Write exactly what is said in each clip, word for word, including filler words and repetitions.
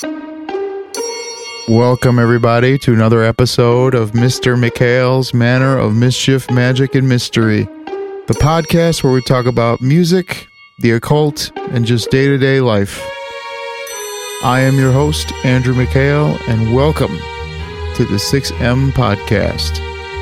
Welcome, everybody, to another episode of Mister Mikhail's Manor of Mischief, Magic, and Mystery, the podcast where we talk about music, the occult, and just day-to-day life. I am your host, Andrew Mikhail, and welcome to the six M Podcast.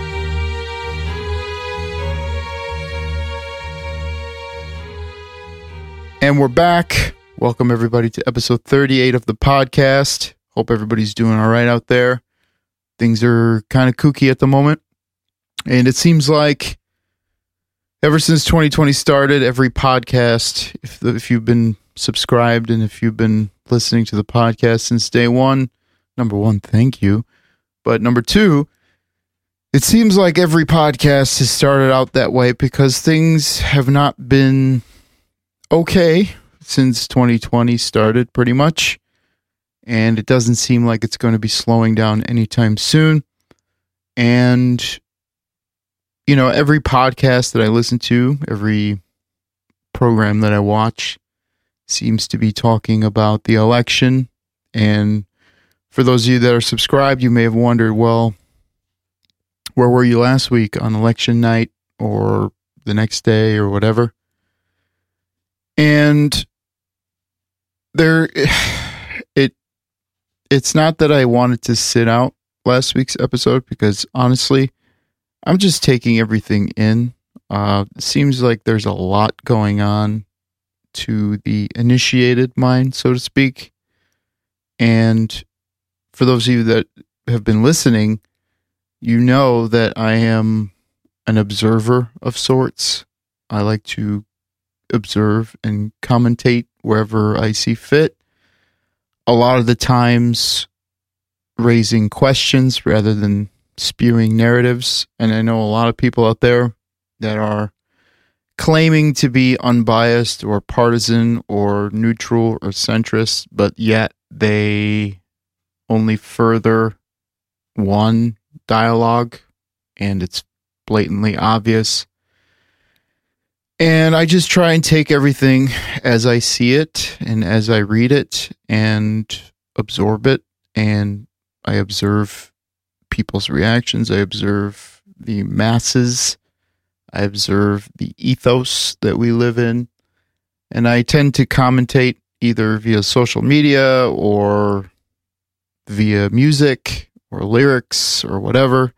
And we're back. Welcome, everybody, to episode thirty-eight of the podcast. Hope everybody's doing all right out there. Things are kind of kooky at the moment. And it seems like ever since twenty twenty started, every podcast, if, the, if you've been subscribed and if you've been listening to the podcast since day one, number one, thank you. But number two, it seems like every podcast has started out that way because things have not been okay since twenty twenty started, pretty much. And it doesn't seem like it's going to be slowing down anytime soon. And, you know, every podcast that I listen to, every program that I watch seems to be talking about the election. And for those of you that are subscribed, you may have wondered, well, where were you last week on election night or the next day or whatever? And there, it, it's not that I wanted to sit out last week's episode because honestly, I'm just taking everything in. Uh, it seems like there's a lot going on to the initiated mind, so to speak. And for those of you that have been listening, you know that I am an observer of sorts. I like to observe and commentate wherever I see fit. A lot of the times raising questions rather than spewing narratives. And I know a lot of people out there that are claiming to be unbiased or partisan or neutral or centrist, but yet they only further one dialogue, and it's blatantly obvious. And I just try and take everything as I see it and as I read it and absorb it. And I observe people's reactions. I observe the masses. I observe the ethos that we live in. And I tend to commentate either via social media or via music or lyrics or whatever.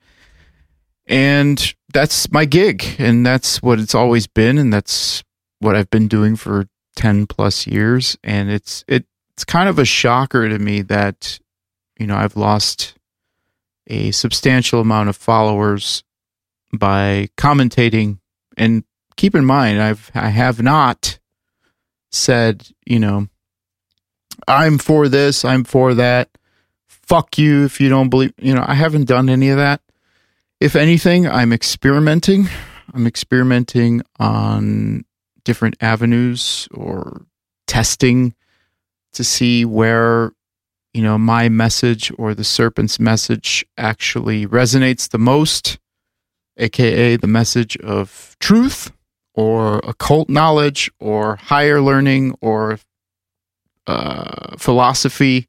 And that's my gig, and that's what it's always been, and that's what I've been doing for ten plus years. And it's it, it's kind of a shocker to me that, you know, I've lost a substantial amount of followers by commentating. And keep in mind, I've I have not said, you know, I'm for this, I'm for that, fuck you if you don't believe, you know, I haven't done any of that. If anything, I'm experimenting. I'm experimenting on different avenues or testing to see where, you know, my message or the serpent's message actually resonates the most, aka the message of truth or occult knowledge or higher learning or uh, philosophy.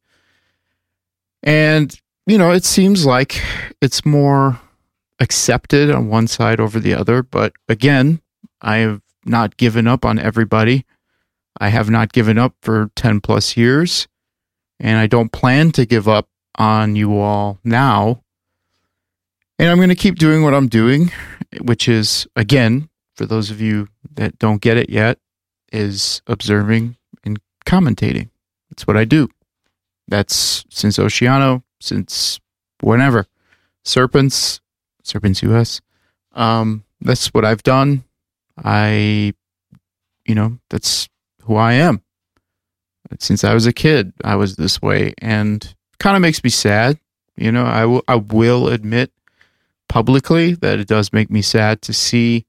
And, you know, it seems like it's more accepted on one side over the other. But again, I have not given up on everybody. I have not given up for ten plus years, and I don't plan to give up on you all now. And I'm going to keep doing what I'm doing, which is, again, for those of you that don't get it yet, is observing and commentating. That's what I do. That's since Oceano, since whenever. Serpents, Serpents U S. Um, that's what I've done. I, you know, that's who I am. Since I was a kid, I was this way, and kind of makes me sad. You know, I will, I will admit publicly that it does make me sad to see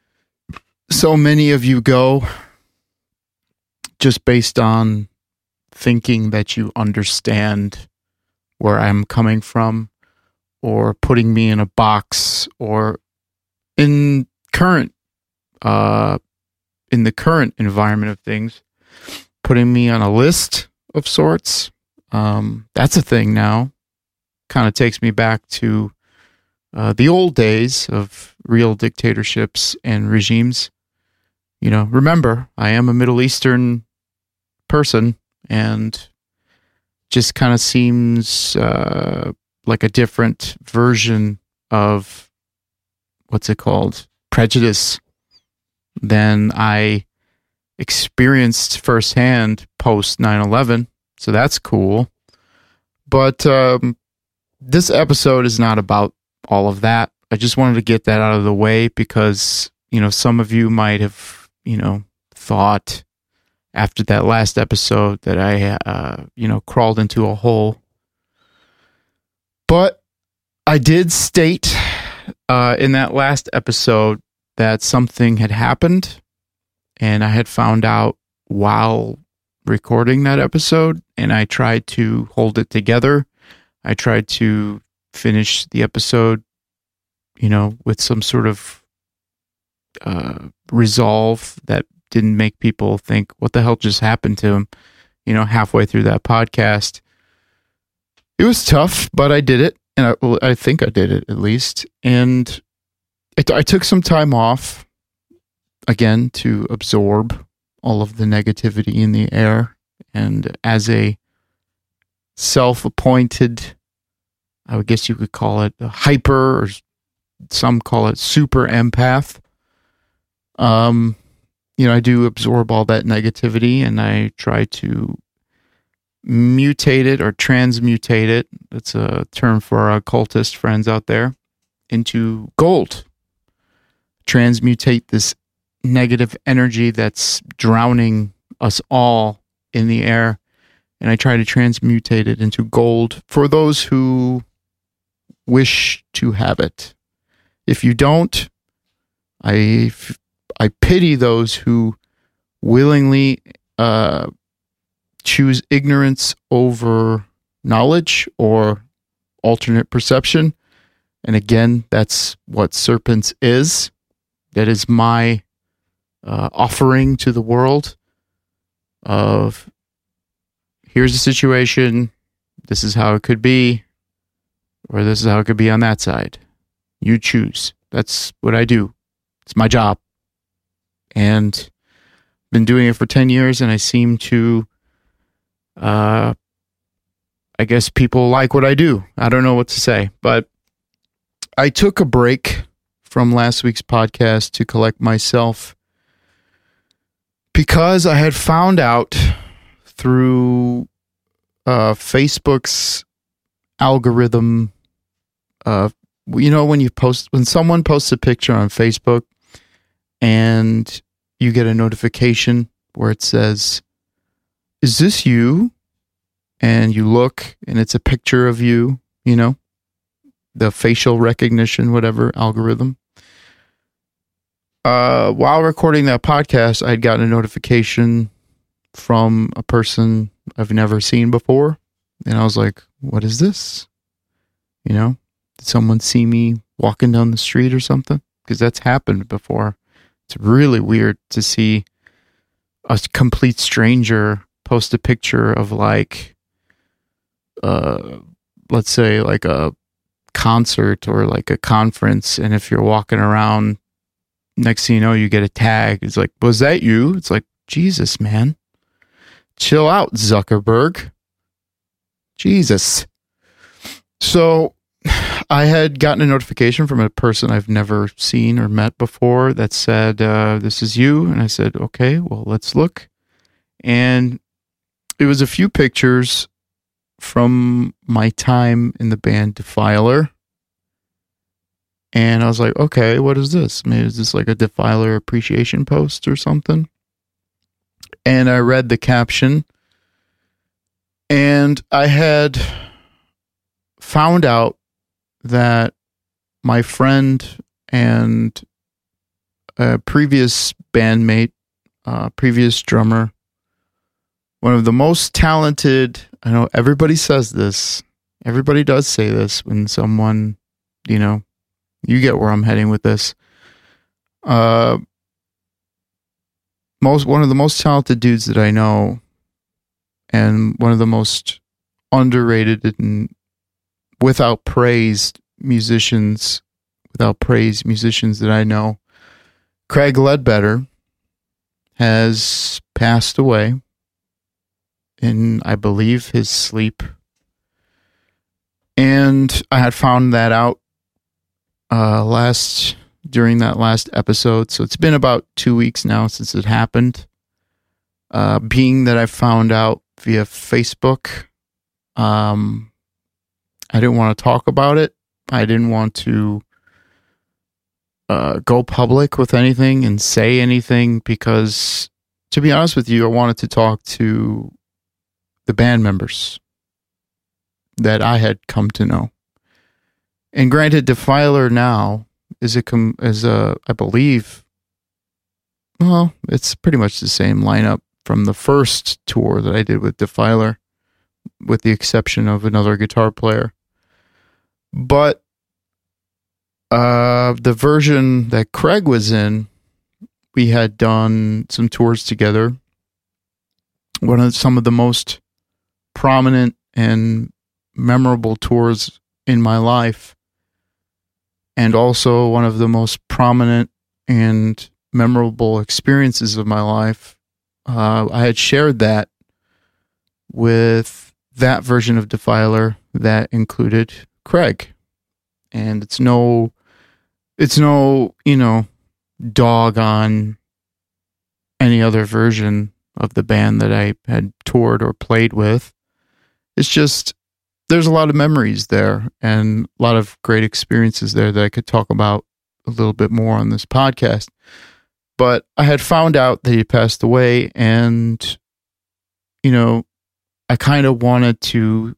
so many of you go just based on thinking that you understand where I'm coming from, or putting me in a box, or in current, uh, in the current environment of things, putting me on a list of sorts. Um, that's a thing now. Kind of takes me back to uh, the old days of real dictatorships and regimes. You know, remember, I am a Middle Eastern person, and just kind of seems uh, like a different version of, what's it called, prejudice than I experienced firsthand post nine eleven. So that's cool. But um, this episode is not about all of that. I just wanted to get that out of the way because, you know, some of you might have, you know, thought after that last episode that I, uh, you know, crawled into a hole. But I did state uh, in that last episode that something had happened, and I had found out while recording that episode, and I tried to hold it together. I tried to finish the episode, you know, with some sort of uh, resolve that didn't make people think, what the hell just happened to him, you know, halfway through that podcast. It was tough, but I did it, and I, well, I think I did it at least. And it, I took some time off, again, to absorb all of the negativity in the air. And as a self-appointed, I would guess you could call it a hyper, or some call it super empath, um, you know, I do absorb all that negativity, and I try to mutate it or transmutate it. That's a term for our occultist friends out there, into gold. Transmutate this negative energy that's drowning us all in the air, and I try to transmutate it into gold for those who wish to have it. If you don't, I, I pity those who willingly uh, choose ignorance over knowledge or alternate perception. And again, that's what Serpents is. That is my uh, offering to the world of, here's the situation, this is how it could be, or this is how it could be on that side. You choose. That's what I do. It's my job. And I've been doing it for ten years, and I seem to, uh, I guess people like what I do. I don't know what to say, but I took a break from last week's podcast to collect myself because I had found out through uh, Facebook's algorithm, uh, you know, when you post, when someone posts a picture on Facebook and you get a notification where it says, "Is this you?" And you look and it's a picture of you, you know, the facial recognition, whatever algorithm. Uh, while recording that podcast, I'd gotten a notification from a person I've never seen before. And I was like, what is this? You know, did someone see me walking down the street or something? Because that's happened before. It's really weird to see a complete stranger post a picture of like, uh, let's say like a concert or like a conference. And if you're walking around, next thing you know, you get a tag. It's like, was that you? It's like, Jesus, man. Chill out, Zuckerberg. Jesus. So I had gotten a notification from a person I've never seen or met before that said, uh, this is you. And I said, okay, well, let's look. And it was a few pictures from my time in the band Defiler. And I was like, okay, what is this? Maybe is this like a Defiler appreciation post or something? And I read the caption, and I had found out that my friend and a previous bandmate, uh, previous drummer, one of the most talented, I know everybody says this, everybody does say this when someone, you know, you get where I'm heading with this. Uh, most one of the most talented dudes that I know, and one of the most underrated and without praise musicians, without praise musicians that I know. Craig Ledbetter has passed away in, I believe, his sleep. And I had found that out uh, last during that last episode. So it's been about two weeks now since it happened. Uh, being that I found out via Facebook, um, I didn't want to talk about it. I didn't want to uh, go public with anything and say anything because, to be honest with you, I wanted to talk to the band members that I had come to know. And granted, Defiler now is a, com- is a, I believe, well, it's pretty much the same lineup from the first tour that I did with Defiler, with the exception of another guitar player. But uh, the version that Craig was in, we had done some tours together. One of some of the most prominent and memorable tours in my life, and also one of the most prominent and memorable experiences of my life. Uh, I had shared that with that version of Defiler that included Craig. And it's no, it's no, you know, dog on any other version of the band that I had toured or played with. It's just, there's a lot of memories there and a lot of great experiences there that I could talk about a little bit more on this podcast. But I had found out that he passed away, and, you know, I kind of wanted to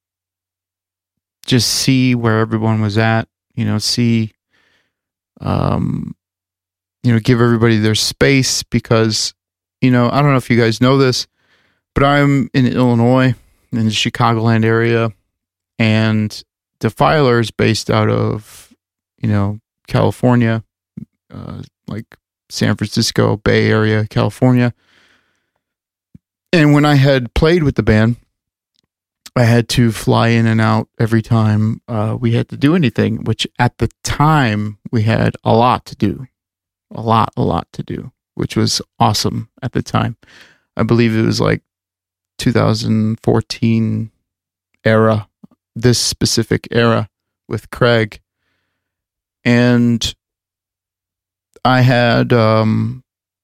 just see where everyone was at, you know, see, um, you know, give everybody their space because, you know, I don't know if you guys know this, but I'm in Illinois, in the Chicagoland area, and Defiler is based out of, you know, California, uh, like San Francisco, Bay Area, California. And when I had played with the band, I had to fly in and out every time uh, we had to do anything, which at the time we had a lot to do, a lot, a lot to do, which was awesome at the time. I believe it was like two thousand fourteen era, this specific era with Craig. And I had um,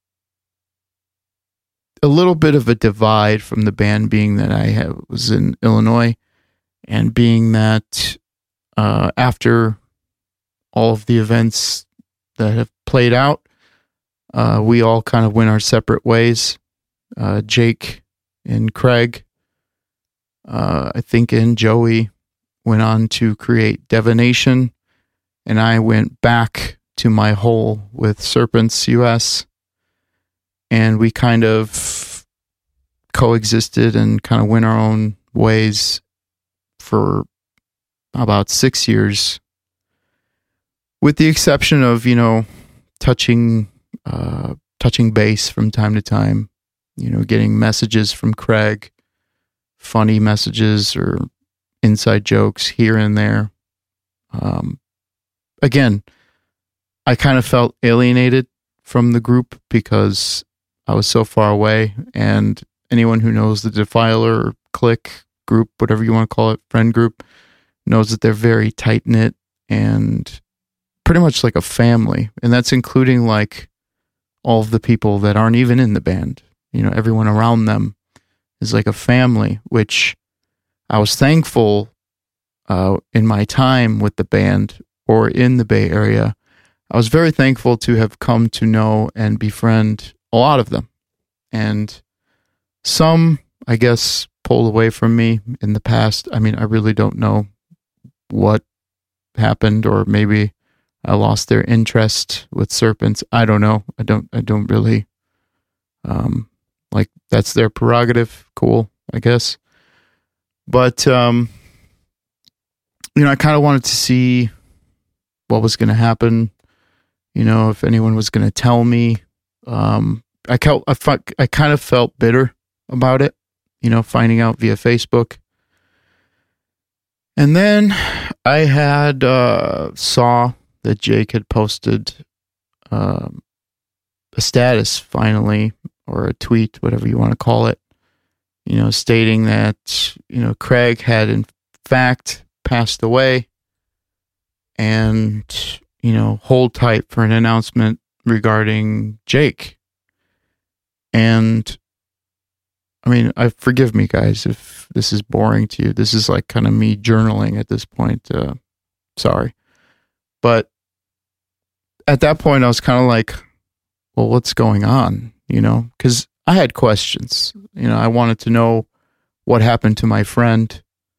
a little bit of a divide from the band, being that I have, was in Illinois, and being that uh, after all of the events that have played out, uh, we all kind of went our separate ways. Uh, Jake and Craig, uh, I think, and Joey went on to create Divination, and I went back to my hole with Serpents U S, and we kind of coexisted and kind of went our own ways for about six years, with the exception of, you know, touching uh, touching base from time to time, you know, getting messages from Craig, funny messages or inside jokes here and there. Um, again, I kind of felt alienated from the group because I was so far away, and anyone who knows the Defiler or clique group, whatever you want to call it, friend group, knows that they're very tight-knit and pretty much like a family. And that's including like all of the people that aren't even in the band. You know, everyone around them is like a family, which I was thankful uh, in my time with the band or in the Bay Area. I was very thankful to have come to know and befriend a lot of them. And some, I guess, pulled away from me in the past. I mean, I really don't know what happened, or maybe I lost their interest with Serpents. I don't know. I don't, I don't really, um, like, that's their prerogative. Cool, I guess. But, um, you know, I kind of wanted to see what was going to happen. You know, if anyone was going to tell me. um, I, felt, I, I kind of felt bitter about it, you know, finding out via Facebook. And then I had uh, saw that Jake had posted um, a status finally, or a tweet, whatever you want to call it, you know, stating that, you know, Craig had in fact passed away, and, you know, hold tight for an announcement regarding Jake. And I mean, I forgive me, guys, if this is boring to you. This is like kind of me journaling at this point. Uh, sorry. But at that point, I was kind of like, well, what's going on? You know, because I had questions. You know, I wanted to know what happened to my friend.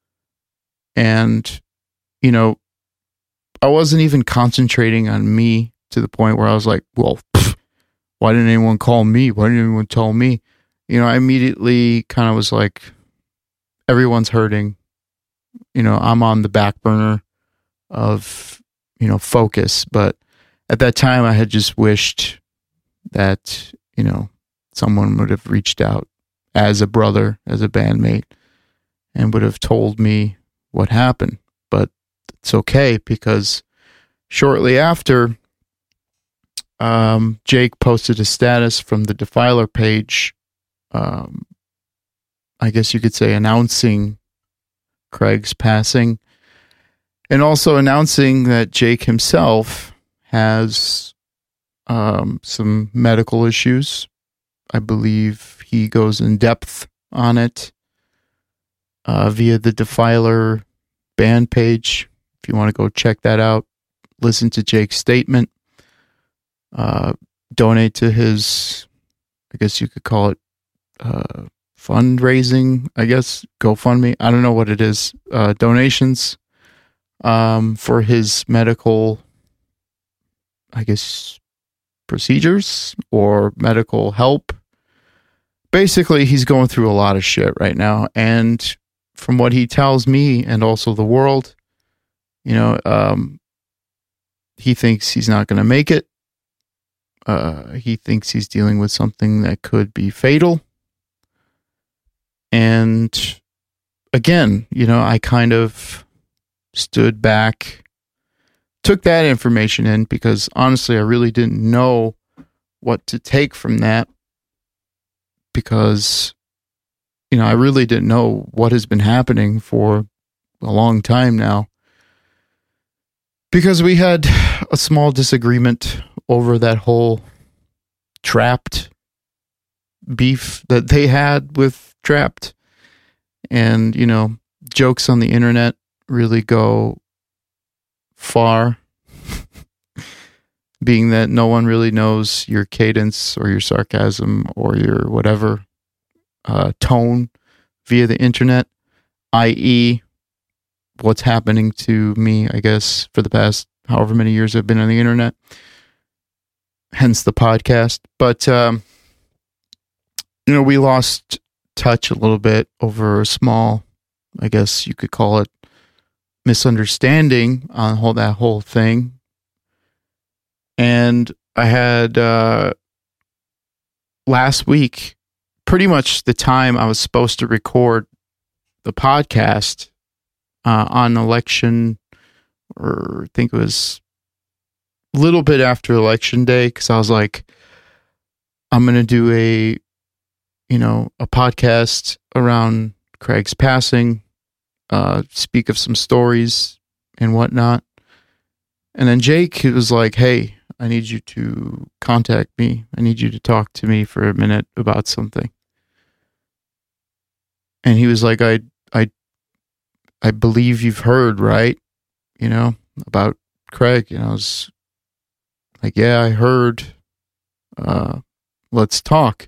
And, you know, I wasn't even concentrating on me to the point where I was like, well, pff, why didn't anyone call me? Why didn't anyone tell me? You know, I immediately kind of was like, everyone's hurting. You know, I'm on the back burner of, you know, focus. But at that time, I had just wished that, you know, someone would have reached out as a brother, as a bandmate, and would have told me what happened. But it's okay, because shortly after, um, Jake posted a status from the Defiler page, um, I guess you could say, announcing Craig's passing, and also announcing that Jake himself has um, some medical issues. I believe he goes in depth on it uh, via the Defiler band page. If you want to go check that out, listen to Jake's statement, uh, donate to his, I guess you could call it, uh, fundraising, I guess, GoFundMe. I don't know what it is. Uh, donations um, for his medical, I guess, procedures or medical help. Basically, he's going through a lot of shit right now. And from what he tells me and also the world, you know, um, he thinks he's not going to make it. Uh, he thinks he's dealing with something that could be fatal. And again, you know, I kind of stood back, took that information in, because honestly, I really didn't know what to take from that, because, you know, I really didn't know what has been happening for a long time now, because we had a small disagreement over that whole Trapt beef that they had with Trapt. And, you know, jokes on the internet really go far, being that no one really knows your cadence or your sarcasm or your whatever uh, tone via the internet, that is what's happening to me, I guess, for the past however many years I've been on the internet, hence the podcast. But, um, you know, we lost touch a little bit over a small, I guess you could call it, misunderstanding on whole, that whole thing. And I had uh, last week, pretty much the time I was supposed to record the podcast uh, on election, or I think it was a little bit after election day, because I was like, I'm going to do a, you know, a podcast around Craig's passing, uh, speak of some stories and whatnot. And then Jake was like, hey, I need you to contact me. I need you to talk to me for a minute about something. And he was like, I, I, I believe you've heard, right? You know, about Craig. And I was like, yeah, I heard. Uh, let's talk.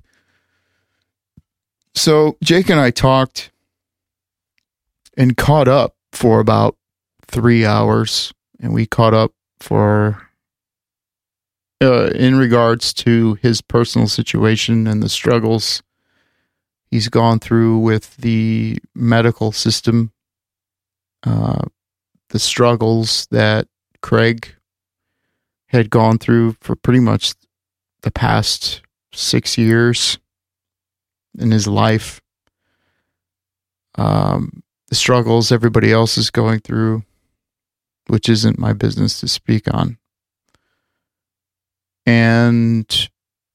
So Jake and I talked and caught up for about three hours. And we caught up for, uh, in regards to his personal situation and the struggles he's gone through with the medical system, uh, the struggles that Craig had gone through for pretty much the past six years in his life. Um, the struggles everybody else is going through, which isn't my business to speak on. And,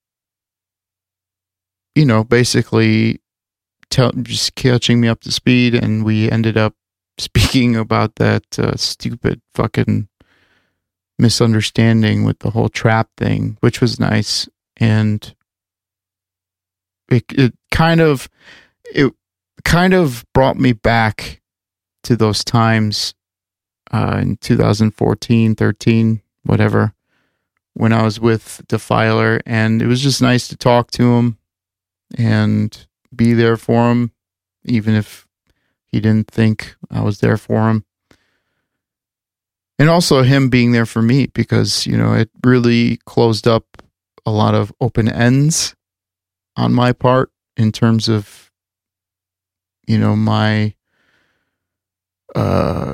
you know, basically tell, just catching me up to speed, and we ended up speaking about that uh, stupid fucking misunderstanding with the whole trap thing, which was nice. And it, it kind of, it kind of brought me back to those times uh, in two thousand fourteen, thirteen, whatever, when I was with Defiler, and it was just nice to talk to him and be there for him, even if he didn't think I was there for him. And also him being there for me, because, you know, it really closed up a lot of open ends on my part in terms of, you know, my uh,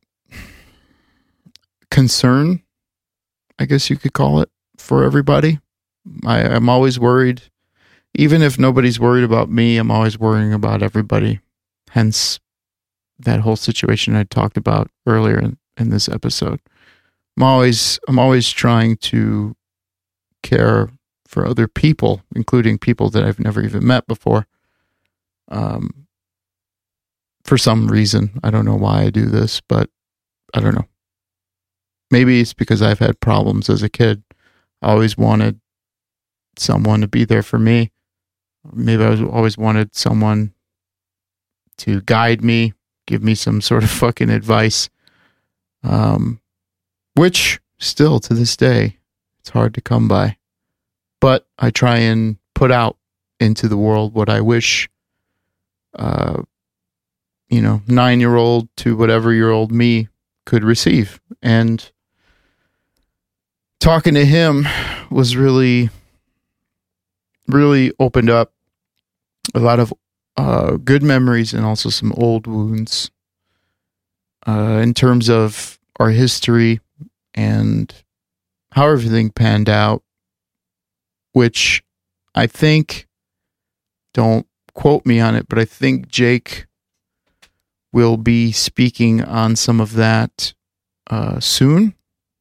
concern, I guess you could call it, for everybody. I, I'm always worried. Even if nobody's worried about me, I'm always worrying about everybody. Hence that whole situation I talked about earlier in, in this episode. I'm always I'm always trying to care for other people, including people that I've never even met before. Um, for some reason, I don't know why I do this, but I don't know. Maybe it's because I've had problems as a kid. I always wanted someone to be there for me. Maybe I was always wanted someone to guide me, give me some sort of fucking advice. Um, which still to this day, it's hard to come by. But I try and put out into the world what I wish, uh, you know, nine-year-old to whatever-year-old me could receive. And talking to him was really, really opened up a lot of uh, good memories and also some old wounds uh, in terms of our history and how everything panned out, which I think, don't quote me on it, but I think Jake will be speaking on some of that uh, soon,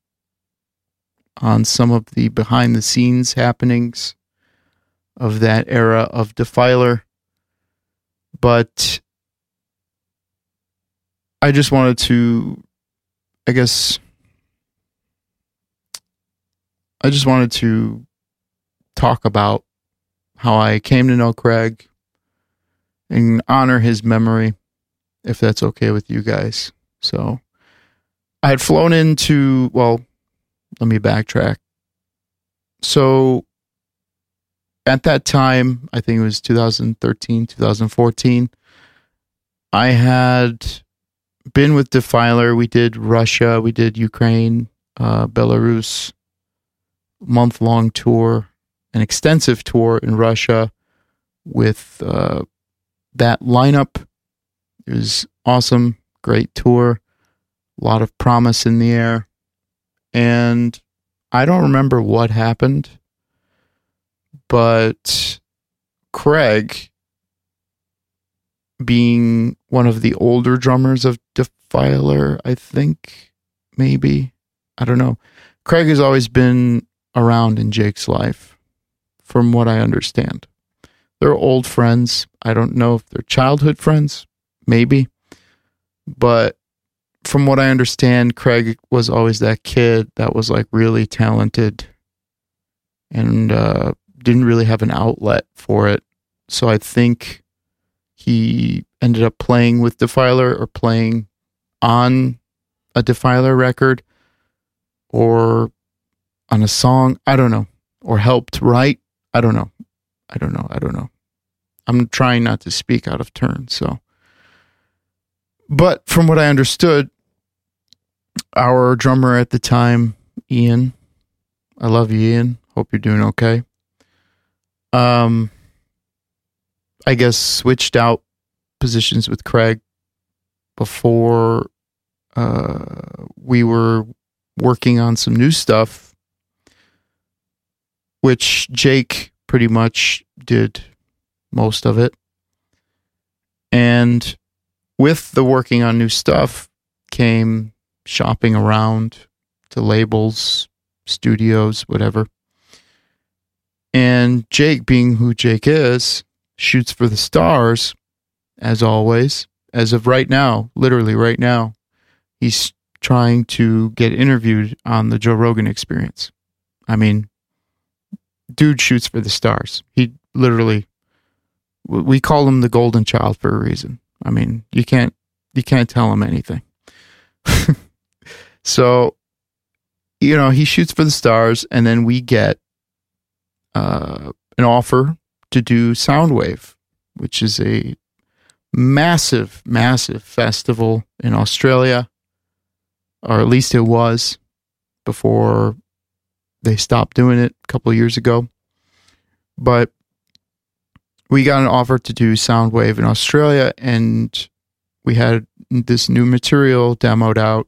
on some of the behind the scenes happenings of that era of Defiler. But I just wanted to, I guess, I just wanted to talk about how I came to know Craig and honor his memory, if that's okay with you guys. So I had flown into, well, let me backtrack. So at that time, I think it was two thousand thirteen, two thousand fourteen, I had been with Defiler. We did Russia, we did Ukraine, uh, Belarus, month-long tour, an extensive tour in Russia with uh, that lineup. It was awesome, great tour, a lot of promise in the air. And I don't remember what happened, but Craig, being one of the older drummers of Defiler, I think, maybe, I don't know. Craig has always been around in Jake's life, from what I understand. They're old friends. I don't know if they're childhood friends, maybe. But from what I understand, Craig was always that kid that was like really talented and uh, didn't really have an outlet for it. So I think he ended up playing with Defiler or playing on a Defiler record or on a song. I don't know. Or helped write. I don't know. I don't know. I don't know. I'm trying not to speak out of turn. So, but from what I understood, our drummer at the time, Ian, I love you, Ian. Hope you're doing okay. Um, I guess switched out positions with Craig before uh, we were working on some new stuff, which Jake pretty much did most of it. And with the working on new stuff came shopping around to labels, studios, whatever. And Jake, being who Jake is, shoots for the stars, as always. As of right now, literally right now, he's trying to get interviewed on the Joe Rogan Experience. I mean, dude shoots for the stars. He literally, we call him the golden child for a reason. I mean, you can't, you can't tell him anything. So, you know, he shoots for the stars, and then we get uh, an offer to do Soundwave, which is a massive, massive festival in Australia, or at least it was before they stopped doing it a couple of years ago. But we got an offer to do Soundwave in Australia, and we had this new material demoed out,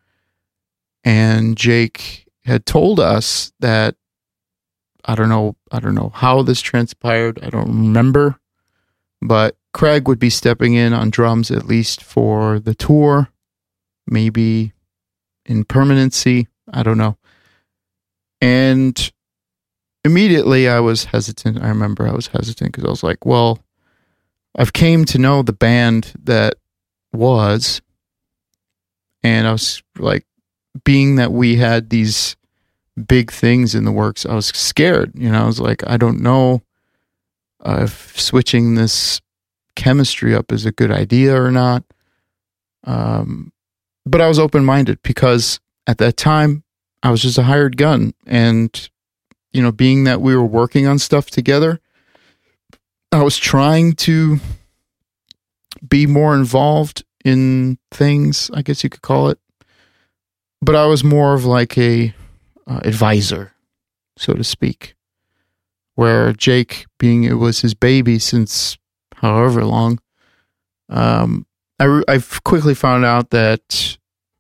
and Jake had told us that, I don't know, I don't know how this transpired, I don't remember, but Craig would be stepping in on drums at least for the tour, maybe in permanency, I don't know. And immediately I was hesitant. I remember I was hesitant because I was like, well, I've came to know the band that was, and I was like, being that we had these big things in the works, I was scared. You know, I was like, I don't know uh, if switching this chemistry up is a good idea or not. Um, but I was open-minded because at that time I was just a hired gun, and you know, being that we were working on stuff together, I was trying to be more involved in things, I guess you could call it. But I was more of like a uh, advisor, so to speak, where Jake, being it was his baby since however long, um, I I've quickly found out that,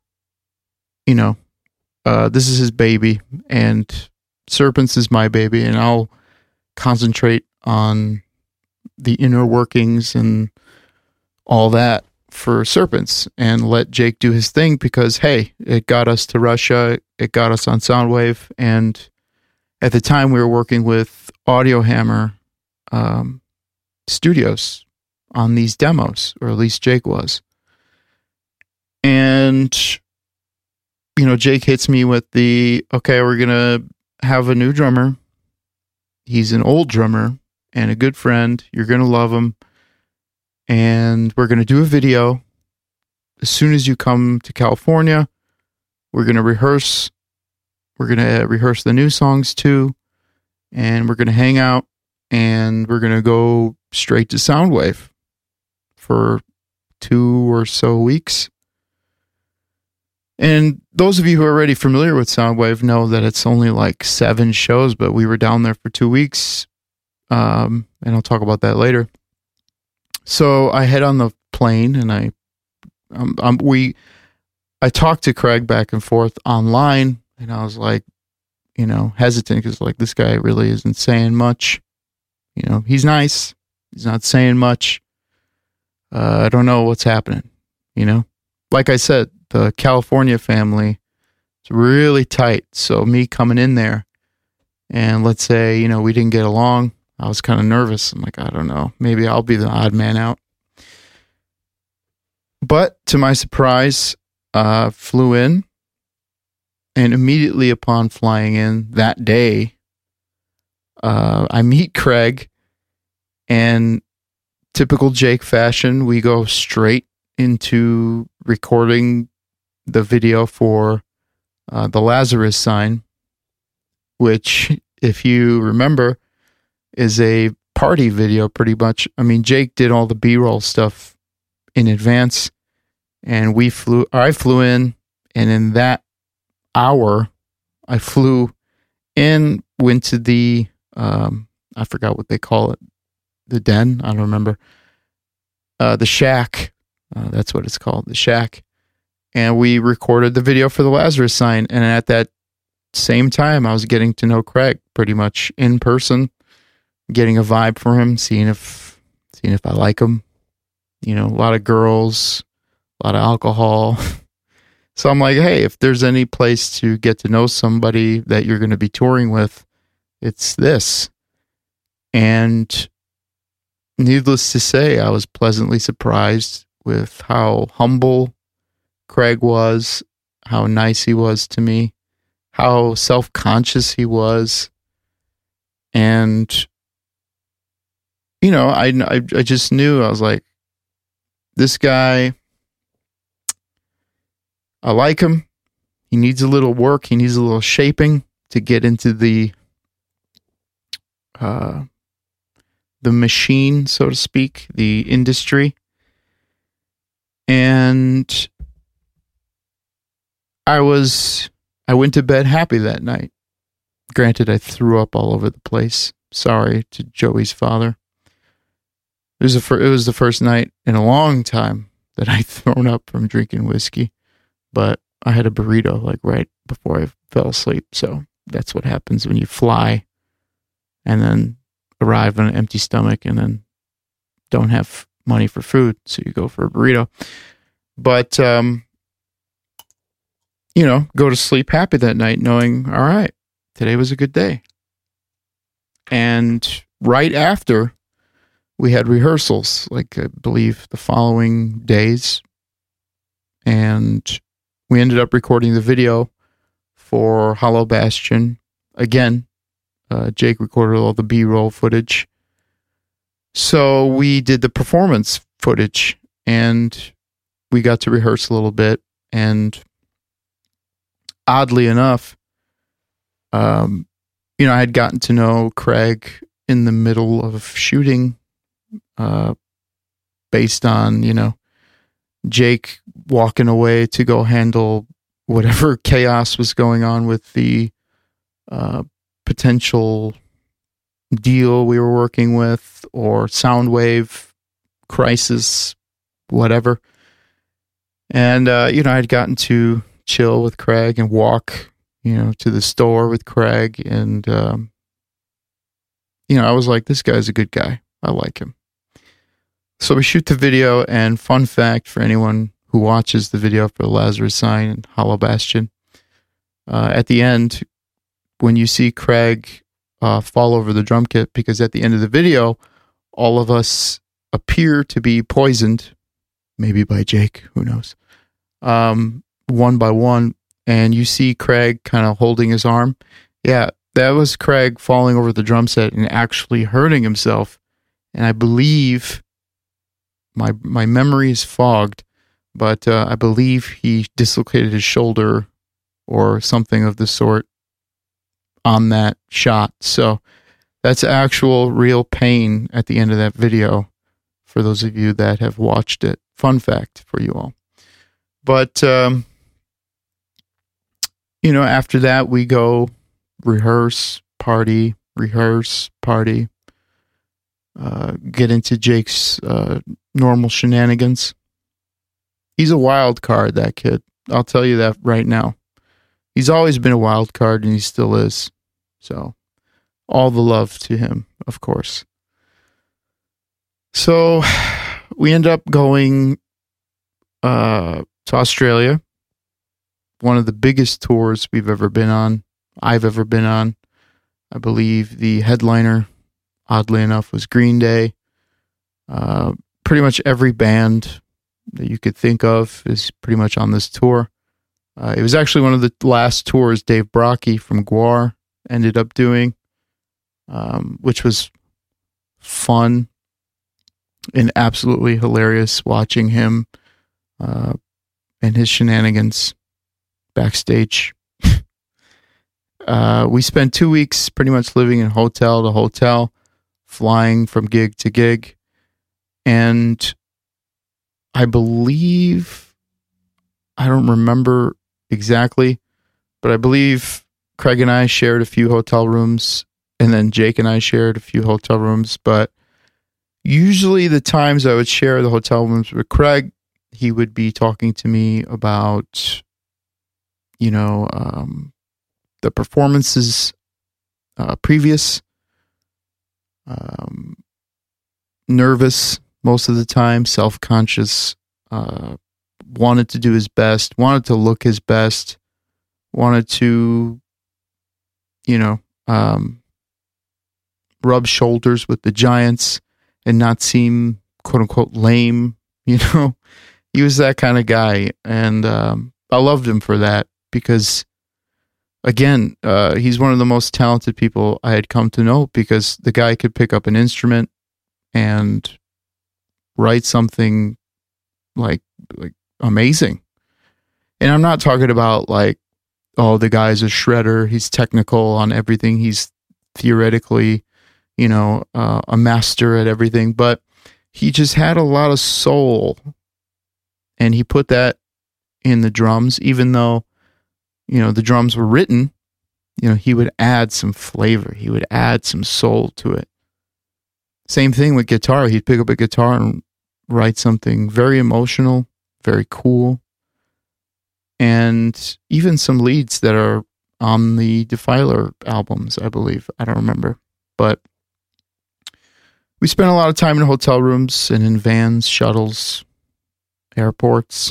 you know, uh, this is his baby, and Serpents is my baby, and I'll concentrate on the inner workings and all that for Serpents, and let Jake do his thing, because hey, it got us to Russia, it got us on Soundwave, and at the time we were working with Audio Hammer um, Studios on these demos, or at least Jake was. And you know, Jake hits me with the, okay, we're gonna have a new drummer. He's an old drummer and a good friend. You're gonna love him. And we're going to do a video. As soon as you come to California, we're going to rehearse. We're going to rehearse the new songs too. And we're going to hang out. And we're going to go straight to Soundwave for two or so weeks. And those of you who are already familiar with Soundwave know that it's only like seven shows, but we were down there for two weeks. Um, and I'll talk about that later. So I head on the plane, and I, um, um, we, I talked to Craig back and forth online, and I was like, you know, hesitant because like this guy really isn't saying much. You know, he's nice, he's not saying much. Uh, I don't know what's happening. You know, like I said, the California family is really tight. So me coming in there, and let's say, you know, we didn't get along. I was kind of nervous. I'm like, I don't know. Maybe I'll be the odd man out. But to my surprise, uh, flew in. And immediately upon flying in that day, uh, I meet Craig. And typical Jake fashion, we go straight into recording the video for uh, the Lazarus Sign, which, if you remember, is a party video pretty much. I mean, Jake did all the B-roll stuff in advance, and we flew, I flew in, and in that hour, I flew in, went to the, um, I forgot what they call it, the den, I don't remember, uh, the shack, uh, that's what it's called, the shack, and we recorded the video for the Lazarus Sign, and at that same time, I was getting to know Craig pretty much in person, getting a vibe from him, seeing if seeing if I like him, you know, a lot of girls, a lot of alcohol. So I'm like, hey, if there's any place to get to know somebody that you're going to be touring with, it's this. And needless to say, I was pleasantly surprised with how humble Craig was, how nice he was to me, how self-conscious he was. And, you know, I, I, I just knew, I was like, this guy, I like him. He needs a little work. He needs a little shaping to get into the uh, the machine, so to speak, the industry. And I was, I went to bed happy that night. Granted, I threw up all over the place. Sorry to Joey's father. It was, a fir- it was the first night in a long time that I'd thrown up from drinking whiskey. But I had a burrito like right before I fell asleep. So that's what happens when you fly and then arrive on an empty stomach and then don't have money for food. So you go for a burrito. But, um, you know, go to sleep happy that night knowing, all right, today was a good day. And right after, we had rehearsals, like I believe the following days. And we ended up recording the video for Hollow Bastion. Again, uh, Jake recorded all the B-roll footage. So we did the performance footage, and we got to rehearse a little bit. And oddly enough, um, you know, I had gotten to know Craig in the middle of shooting, uh, based on, you know, Jake walking away to go handle whatever chaos was going on with the uh, potential deal we were working with, or Soundwave crisis, whatever. And, uh, you know, I'd gotten to chill with Craig and walk, you know, to the store with Craig. And, um, you know, I was like, this guy's a good guy. I like him. So we shoot the video, and fun fact for anyone who watches the video for Lazarus Sign and Hollow Bastion, uh, at the end, when you see Craig uh, fall over the drum kit, because at the end of the video, all of us appear to be poisoned, maybe by Jake, who knows, um, one by one, and you see Craig kind of holding his arm. Yeah, that was Craig falling over the drum set and actually hurting himself. And I believe, my my memory is fogged, but uh, I believe he dislocated his shoulder or something of the sort on that shot. So that's actual real pain at the end of that video for those of you that have watched it. Fun fact for you all. But, um, you know, after that, we go rehearse, party, rehearse, party, uh, get into Jake's uh, normal shenanigans. He's a wild card, that kid. I'll tell you that right now. He's always been a wild card, and he still is. So, all the love to him, of course. So, we end up going uh, to Australia. One of the biggest tours we've ever been on, I've ever been on. I believe the headliner, oddly enough, was Green Day. Uh, pretty much every band that you could think of is pretty much on this tour. Uh, it was actually one of the last tours Dave Brockie from Gwar ended up doing, um, which was fun and absolutely hilarious watching him uh, and his shenanigans backstage. uh, we spent two weeks pretty much living in hotel to hotel, flying from gig to gig. And I believe, I don't remember exactly, but I believe Craig and I shared a few hotel rooms, and then Jake and I shared a few hotel rooms. But usually the times I would share the hotel rooms with Craig, he would be talking to me about, you know, um, the performances uh, previous, um, nervous, most of the time, self-conscious, uh, wanted to do his best, wanted to look his best, wanted to, you know, um, rub shoulders with the giants and not seem quote unquote lame. You know, he was that kind of guy. And um, I loved him for that because, again, uh, he's one of the most talented people I had come to know because the guy could pick up an instrument and write something like, like amazing. And I'm not talking about like, oh, the guy's a shredder. He's technical on everything. He's theoretically, you know, uh, a master at everything, but he just had a lot of soul, and he put that in the drums, even though, you know, the drums were written, you know, he would add some flavor. He would add some soul to it. Same thing with guitar. He'd pick up a guitar and write something very emotional, very cool, and even some leads that are on the Defiler albums, I believe. I don't remember, but we spent a lot of time in hotel rooms and in vans, shuttles, airports,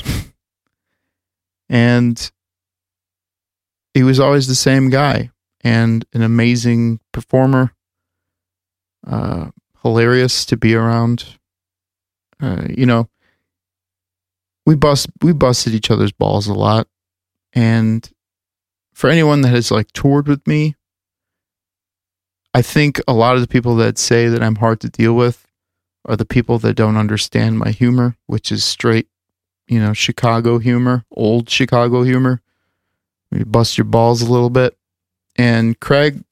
and he was always the same guy and an amazing performer, uh, hilarious to be around. Uh, you know, we bust we busted each other's balls a lot, and for anyone that has like toured with me, I think a lot of the people that say that I'm hard to deal with are the people that don't understand my humor, which is straight, you know, Chicago humor, old Chicago humor. You bust your balls a little bit. And Craig,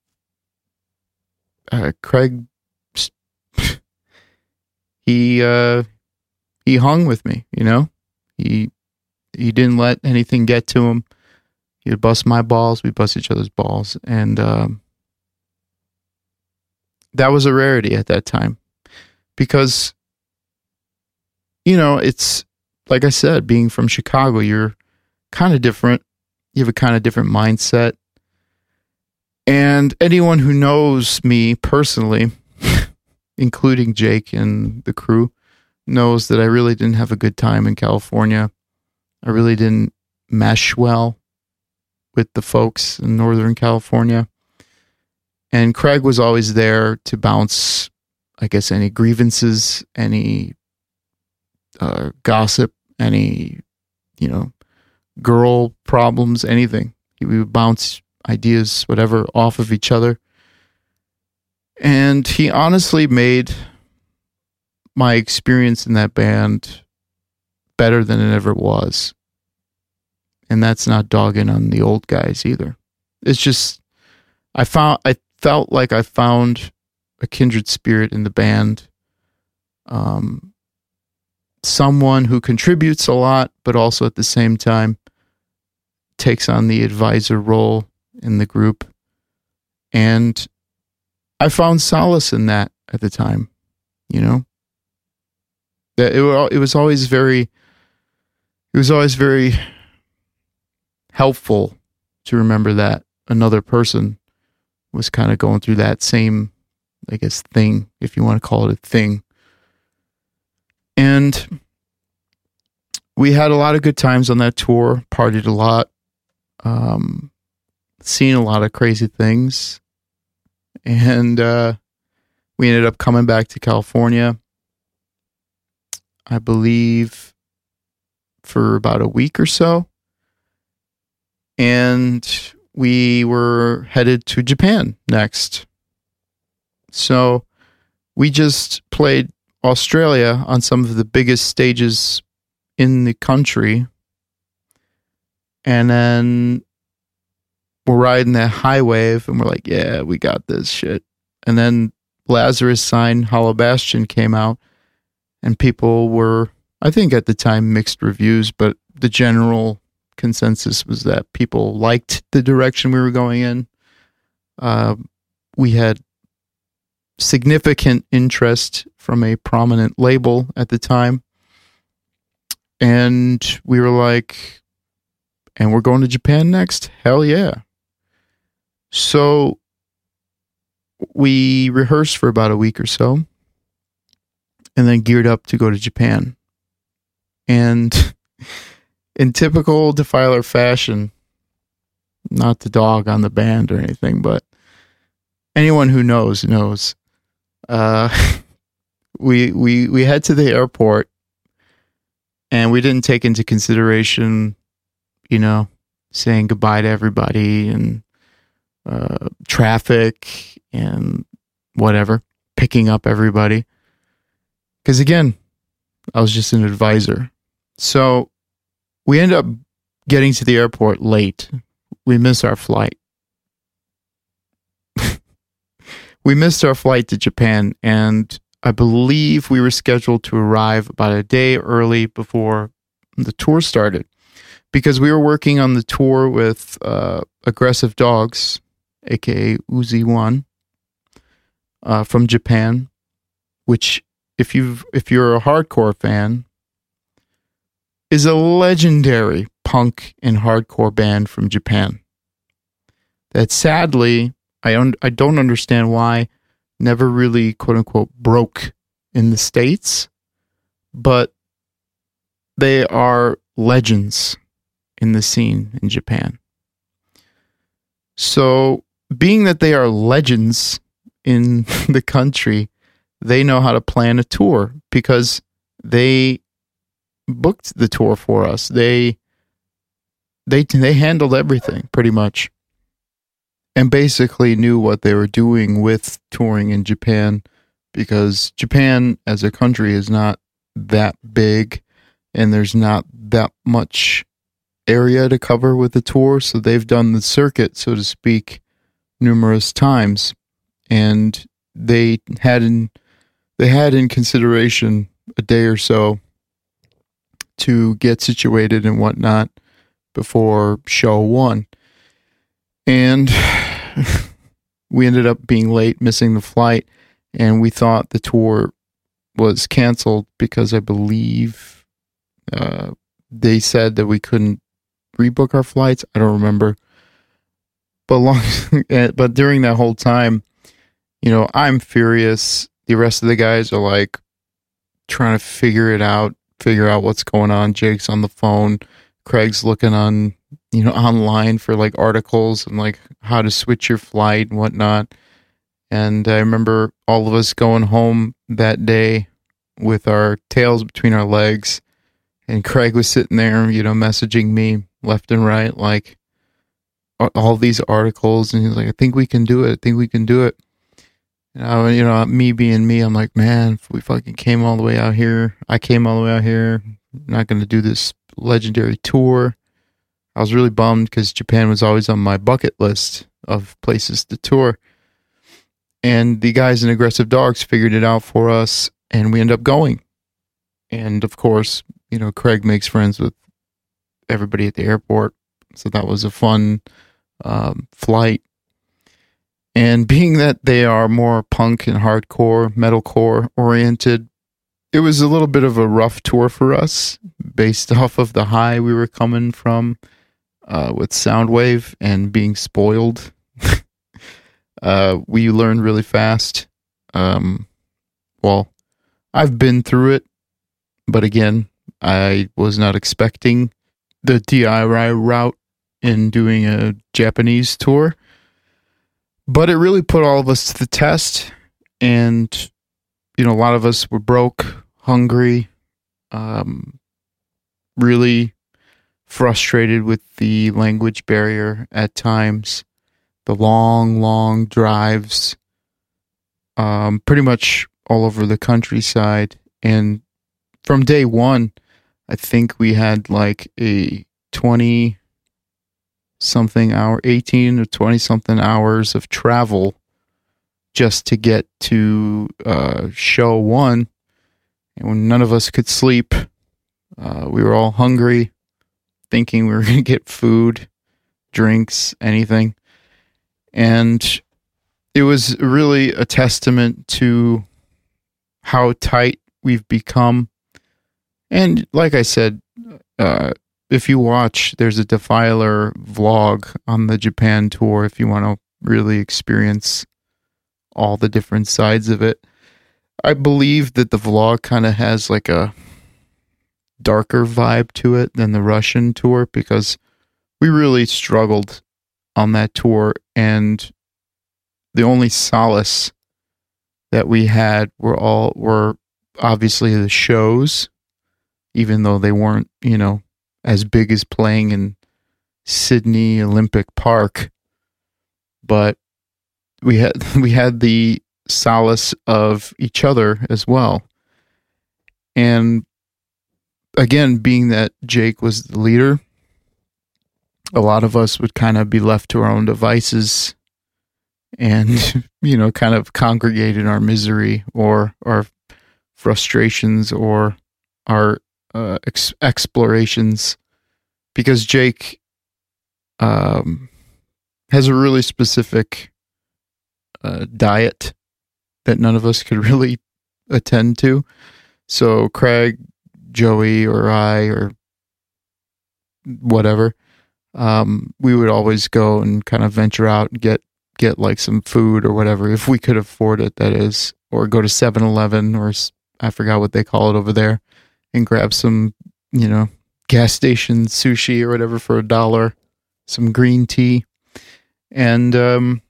uh, Craig, he, uh, he hung with me, you know, he, he didn't let anything get to him. He would bust my balls. We bust each other's balls. And, um, that was a rarity at that time because, you know, it's like I said, being from Chicago, you're kind of different. You have a kind of different mindset. And anyone who knows me personally, including Jake and the crew, knows that I really didn't have a good time in California. I really didn't mesh well with the folks in Northern California. And Craig was always there to bounce, I guess, any grievances, any uh, gossip, any, you know, girl problems, anything. He would bounce ideas, whatever, off of each other. And he honestly made my experience in that band better than it ever was. And that's not dogging on the old guys either. It's just, I found, I felt like I found a kindred spirit in the band. Um, someone who contributes a lot, but also at the same time takes on the advisor role in the group. And I found solace in that at the time, you know? That it, it was always very, it was always very helpful to remember that another person was kind of going through that same, I guess, thing, if you want to call it a thing. And we had a lot of good times on that tour, partied a lot, um, seen a lot of crazy things. And uh, we ended up coming back to California, I believe, for about a week or so. And we were headed to Japan next. So we just played Australia on some of the biggest stages in the country. And then we're riding that high wave and we're like, yeah, we got this shit. And then Lazarus signed Hollow Bastion came out and people were, I think at the time, mixed reviews, but the general consensus was that people liked the direction we were going in. Uh, we had significant interest from a prominent label at the time. And we were like, and we're going to Japan next? Hell yeah. So we rehearsed for about a week or so. and then geared up to go to Japan. And in typical Defiler fashion, not to dog on the band or anything, but anyone who knows knows. Uh, we we we head to the airport, and we didn't take into consideration, you know, saying goodbye to everybody and uh, traffic and whatever, picking up everybody. Because again, I was just an advisor. So we end up getting to the airport late. We missed our flight. We missed our flight to Japan, and I believe we were scheduled to arrive about a day early before the tour started, because we were working on the tour with uh, Aggressive Dogs, aka Uzi One, uh, from Japan. Which, if you've if you're a hardcore fan, is a legendary punk and hardcore band from Japan. That sadly, I un- I don't understand why, never really quote unquote broke in the States, but they are legends in the scene in Japan. So, being that they are legends in the country, they know how to plan a tour because they booked the tour for us. They they they handled everything pretty much, and basically knew what they were doing with touring in Japan, because Japan as a country is not that big, and there's not that much area to cover with the tour. So they've done the circuit, so to speak, numerous times, and they had in they had in consideration a day or so to get situated and whatnot before show one. And we ended up being late, missing the flight, and we thought the tour was canceled because I believe uh, they said that we couldn't rebook our flights. I don't remember. But long, but during that whole time, you know, I'm furious. The rest of the guys are like trying to figure it out, figure out what's going on. Jake's on the phone. Craig's looking on, you know, online for like articles and like how to switch your flight and whatnot. And I remember all of us going home that day with our tails between our legs, and Craig was sitting there, you know, messaging me left and right, like all these articles. And he's like, I think we can do it. I think we can do it. You know, you know, me being me, I'm like, man, if we fucking came all the way out here, I came all the way out here, I'm not going to do this legendary tour. I was really bummed because Japan was always on my bucket list of places to tour. And the guys in Aggressive Dogs figured it out for us, and we end up going. And of course, you know, Craig makes friends with everybody at the airport. So that was a fun um, flight. And being that they are more punk and hardcore, metalcore oriented, it was a little bit of a rough tour for us based off of the high we were coming from uh, with Soundwave and being spoiled. uh, we learned really fast. Um, well, I've been through it, but again, I was not expecting the D I Y route in doing a Japanese tour. But it really put all of us to the test, and, you know, a lot of us were broke, hungry, um, really frustrated with the language barrier at times, the long, long drives, um, pretty much all over the countryside. And from day one, I think we had like a twenty something hour, eighteen or twenty something hours of travel just to get to uh, show one. And when none of us could sleep, uh, we were all hungry, thinking we were going to get food, drinks, anything. And it was really a testament to how tight we've become. And like I said, uh, if you watch, there's a Defiler vlog on the Japan tour if you want to really experience all the different sides of it. I believe that the vlog kind of has like a darker vibe to it than the Russian tour, because we really struggled on that tour, and the only solace that we had were all were obviously the shows, even though they weren't, you know, as big as playing in Sydney Olympic Park. But we had we had the solace of each other as well. And again, being that Jake was the leader, a lot of us would kind of be left to our own devices and, you know, kind of congregate in our misery or our frustrations or our uh, ex- explorations, because Jake um, has a really specific uh, diet that none of us could really attend to. So Craig, Joey, or I, or whatever, um, we would always go and kind of venture out and get, get like some food or whatever, if we could afford it, that is, or go to seven eleven, or I forgot what they call it over there, and grab some, you know, gas station sushi or whatever for a dollar, some green tea. And um,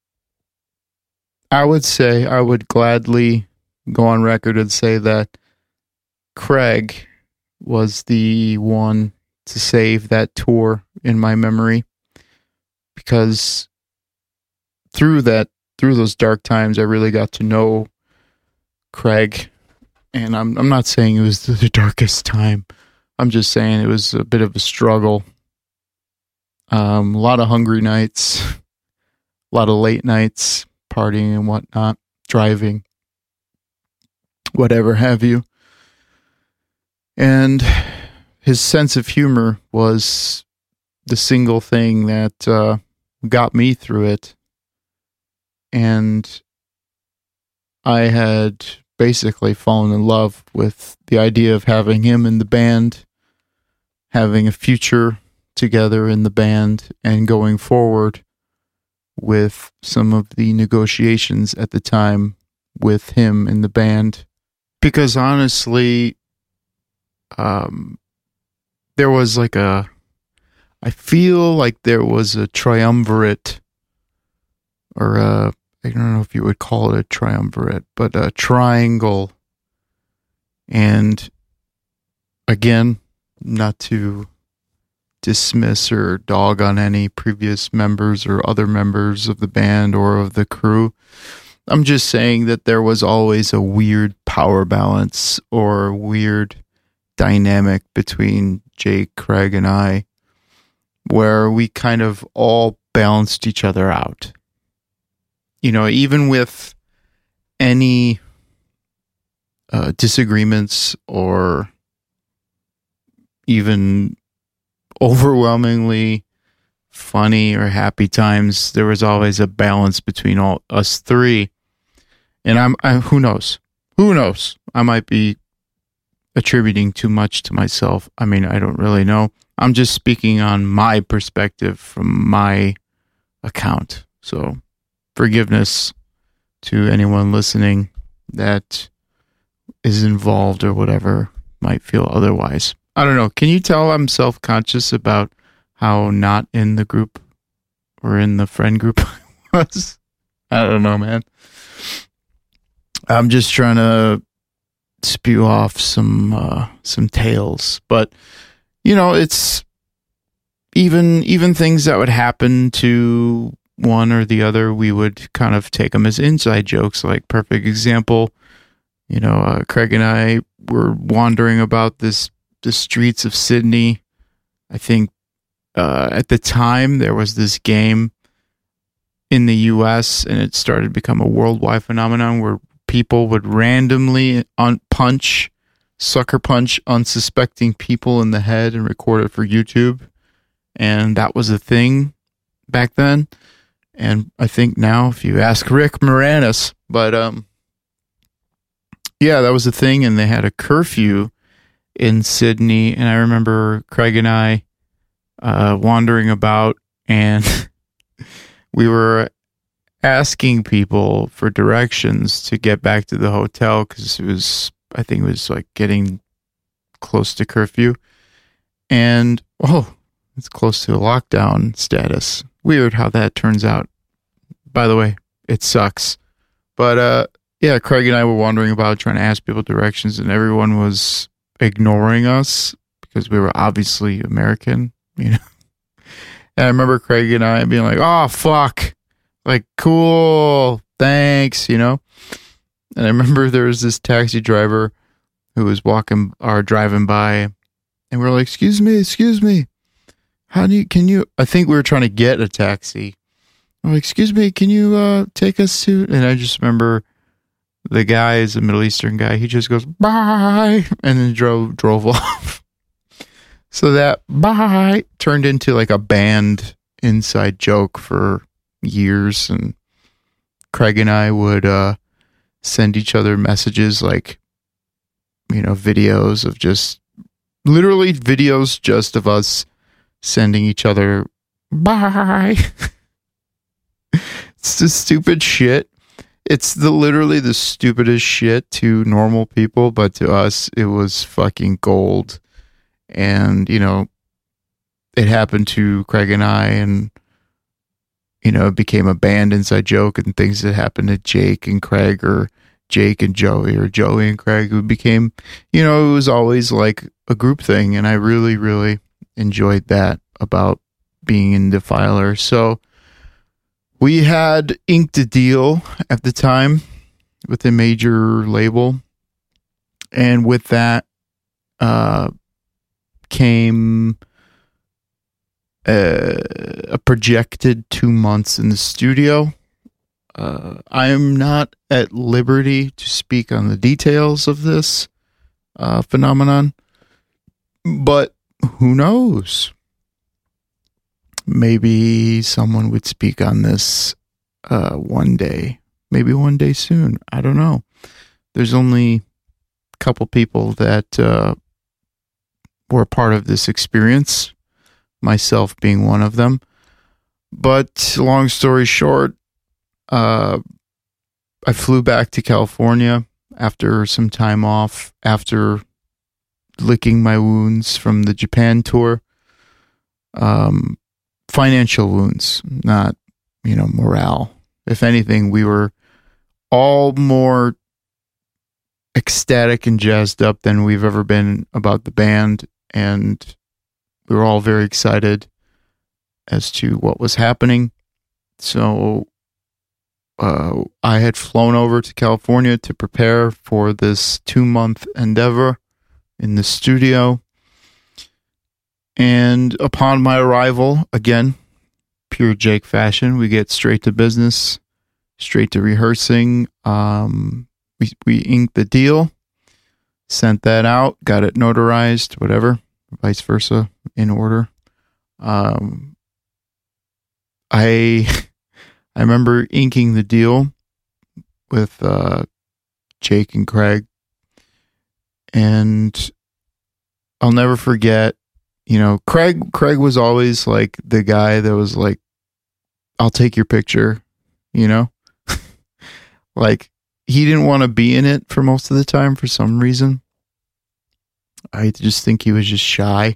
I would say, I would gladly go on record and say that Craig was the one to save that tour in my memory, because through that, through those dark times, I really got to know Craig. And I'm I'm not saying it was the darkest time. I'm just saying it was a bit of a struggle. Um, a lot of hungry nights, a lot of late nights, partying and whatnot, driving, whatever have you. And his sense of humor was the single thing that uh, got me through it. And I had basically fallen in love with the idea of having him in the band, having a future together in the band, and going forward with some of the negotiations at the time with him in the band. Because honestly, um, there was like a, I feel like there was a triumvirate, or a, I don't know if you would call it a triumvirate, but a triangle. And again, not to dismiss or dog on any previous members or other members of the band or of the crew, I'm just saying that there was always a weird power balance or weird dynamic between Jake, Craig, and I, where we kind of all balanced each other out. You know, even with any uh, disagreements or even overwhelmingly funny or happy times, there was always a balance between all us three. And I'm, I, who knows? Who knows? I might be attributing too much to myself. I mean, I don't really know. I'm just speaking on my perspective from my account. So forgiveness to anyone listening that is involved or whatever might feel otherwise. I don't know. Can you tell I'm self-conscious about how not in the group or in the friend group I was? I don't know, man. I'm just trying to spew off some uh, some tales, but you know, it's even even things that would happen to one or the other, we would kind of take them as inside jokes. Like, perfect example, you know, uh, Craig and I were wandering about this the streets of Sydney. I think uh, at the time there was this game in the U S and it started to become a worldwide phenomenon where people would randomly un- punch, sucker punch unsuspecting people in the head and record it for YouTube. And that was a thing back then. And I think now, if you ask Rick Moranis, but um, yeah, that was a thing. And they had a curfew in Sydney. And I remember Craig and I uh, wandering about, and we were asking people for directions to get back to the hotel because it was, I think it was like getting close to curfew. And, oh, it's close to a lockdown status. Weird how that turns out. By the way, it sucks. But, uh, yeah, Craig and I were wandering about trying to ask people directions, and everyone was ignoring us because we were obviously American, you know. And I remember Craig and I being like, oh, fuck. Like, cool, thanks, you know. And I remember there was this taxi driver who was walking or driving by, and we are like, excuse me, excuse me. How do you, can you, I think we were trying to get a taxi. I'm like, excuse me, can you uh, take us to, and I just remember the guy is a Middle Eastern guy. He just goes, bye, and then drove, drove off. So that bye turned into like a band inside joke for years. And Craig and I would uh, send each other messages like, you know, videos of just, literally videos just of us sending each other bye. It's the stupid shit. It's the literally the stupidest shit to normal people, but to us, it was fucking gold. And, you know, it happened to Craig and I, and, you know, it became a band inside joke, and things that happened to Jake and Craig, or Jake and Joey, or Joey and Craig, it became, you know, it was always like a group thing. And I really, really enjoyed that about being in Defiler. So we had inked a deal at the time with a major label. And with that uh, came a, a projected two months in the studio. Uh, I am not at liberty to speak on the details of this uh, phenomenon, but who knows? Maybe someone would speak on this uh, one day, maybe one day soon. I don't know. There's only a couple people that uh, were part of this experience, myself being one of them. But long story short, Uh, I flew back to California after some time off, after licking my wounds from the Japan tour. Um, financial wounds, not, you know, morale. If anything, we were all more ecstatic and jazzed up than we've ever been about the band. And we were all very excited as to what was happening. So Uh, I had flown over to California to prepare for this two-month endeavor in the studio. And upon my arrival, again, pure Jake fashion, we get straight to business, straight to rehearsing. Um, we, we inked the deal, sent that out, got it notarized, whatever, vice versa, in order. Um, I... I remember inking the deal with uh, Jake and Craig, and I'll never forget, you know, Craig, Craig was always like the guy that was like, I'll take your picture, you know, like he didn't want to be in it for most of the time for some reason. I just think he was just shy,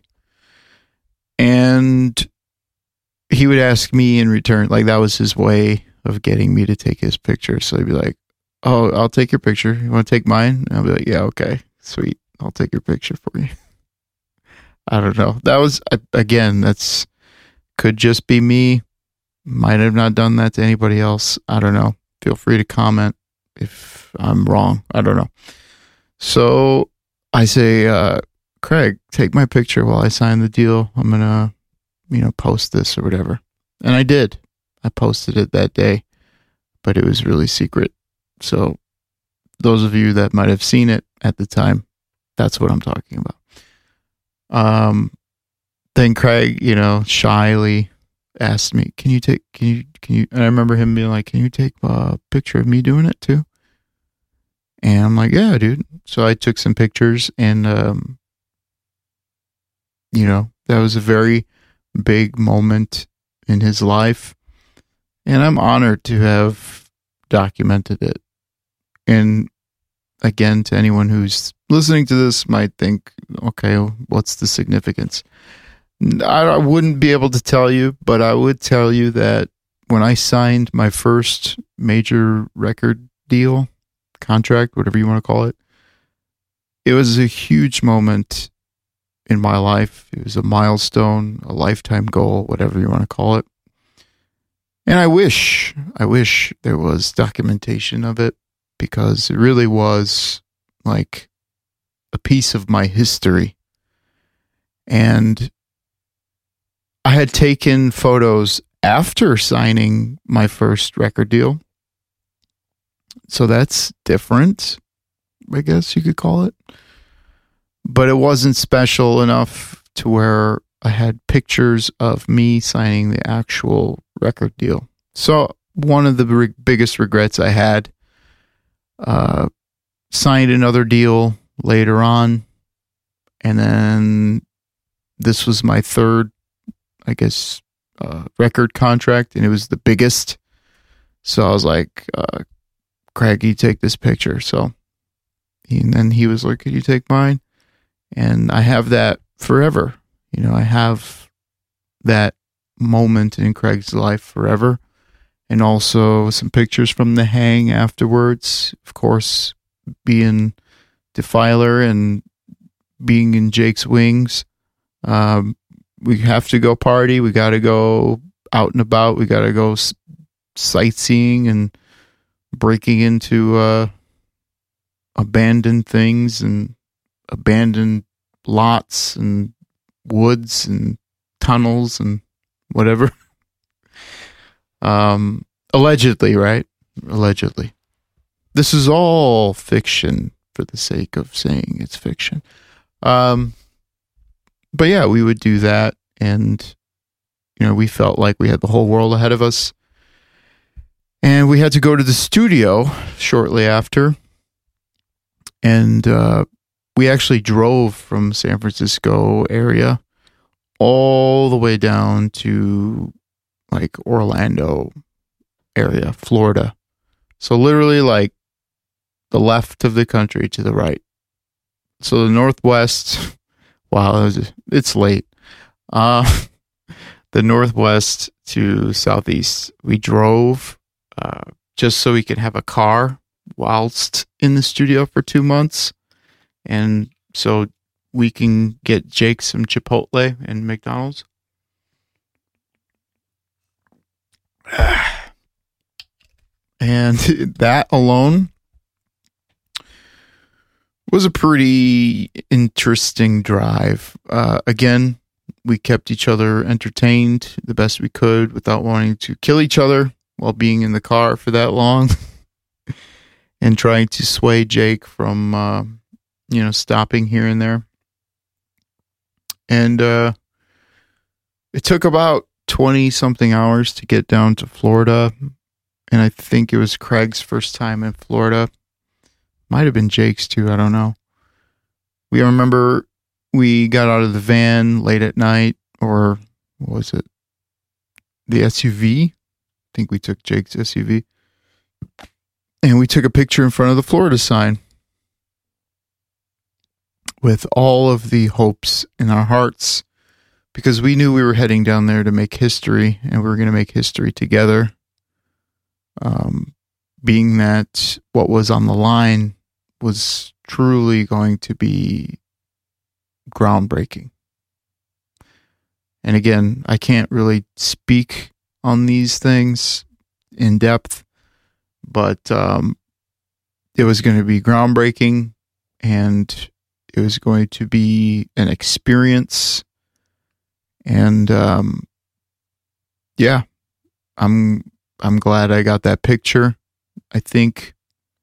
and he would ask me in return, like that was his way of getting me to take his picture. So he'd be like, oh, I'll take your picture. You want to take mine? And I'll be like, yeah, okay, sweet. I'll take your picture for you. I don't know. That was, again, that's, could just be me. Might have not done that to anybody else. I don't know. Feel free to comment if I'm wrong. I don't know. So I say, uh, Craig, take my picture while I sign the deal. I'm going to, you know, post this or whatever. And I did. I posted it that day, but it was really secret. So those of you that might have seen it at the time, that's what I'm talking about. Um, then Craig, you know, shyly asked me, can you take, can you, can you, and I remember him being like, can you take a picture of me doing it too? And I'm like, yeah, dude. So I took some pictures, and, um, you know, that was a very big moment in his life. And I'm honored to have documented it. And again, to anyone who's listening to this might think, okay, what's the significance? I wouldn't be able to tell you, but I would tell you that when I signed my first major record deal, contract, whatever you want to call it, it was a huge moment in my life. It was a milestone, a lifetime goal, whatever you want to call it. And I wish, I wish there was documentation of it, because it really was like a piece of my history. And I had taken photos after signing my first record deal. So that's different, I guess you could call it. But it wasn't special enough to where I had pictures of me signing the actual record deal. So one of the re- biggest regrets I had, uh, signed another deal later on. And then this was my third, I guess, uh, record contract, and it was the biggest. So I was like, uh, Craig, you take this picture. So he, and then he was like, could you take mine? And I have that forever. You know, I have that moment in Craig's life forever. And also some pictures from the hang afterwards. Of course, being Defiler and being in Jake's wings. Um, we have to go party. We got to go out and about. We got to go s- sightseeing and breaking into uh, abandoned things and abandoned lots and woods and tunnels and whatever. um, allegedly, right? Allegedly. This is all fiction for the sake of saying it's fiction. Um, but yeah, we would do that, and you know, we felt like we had the whole world ahead of us. And we had to go to the studio shortly after. And uh, we actually drove from San Francisco area all the way down to like Orlando area, Florida. So literally like the left of the country to the right. So the Northwest, wow, it was, it's late. Uh, the Northwest to Southeast. We drove uh, just so we could have a car whilst in the studio for two months. And so we can get Jake some Chipotle and McDonald's. And that alone was a pretty interesting drive. Uh, again, we kept each other entertained the best we could without wanting to kill each other while being in the car for that long. And trying to sway Jake from, uh, you know, stopping here and there. And uh, it took about twenty-something hours to get down to Florida. And I think it was Craig's first time in Florida. Might have been Jake's too, I don't know. We remember we got out of the van late at night, or what was it? The S U V? I think we took Jake's S U V. And we took a picture in front of the Florida sign with all of the hopes in our hearts, because we knew we were heading down there to make history, and we were going to make history together. Um, being that what was on the line was truly going to be groundbreaking. And again, I can't really speak on these things in depth, but um, it was going to be groundbreaking, and it was going to be an experience. And um, yeah, I'm I'm glad I got that picture. I think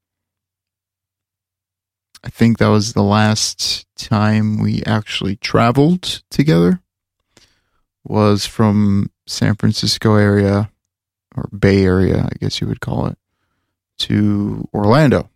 I think that was the last time we actually traveled together. Was from San Francisco area, or Bay Area, I guess you would call it, to Orlando.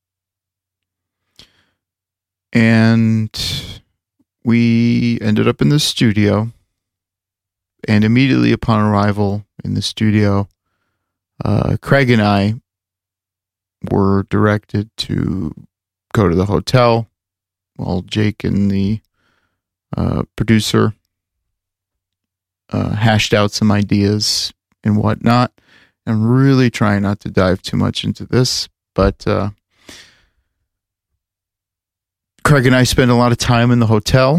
And we ended up in the studio. And immediately upon arrival in the studio, uh, Craig and I were directed to go to the hotel while Jake and the uh, producer uh, hashed out some ideas and whatnot. I'm really trying not to dive too much into this, but uh, Craig and I spent a lot of time in the hotel.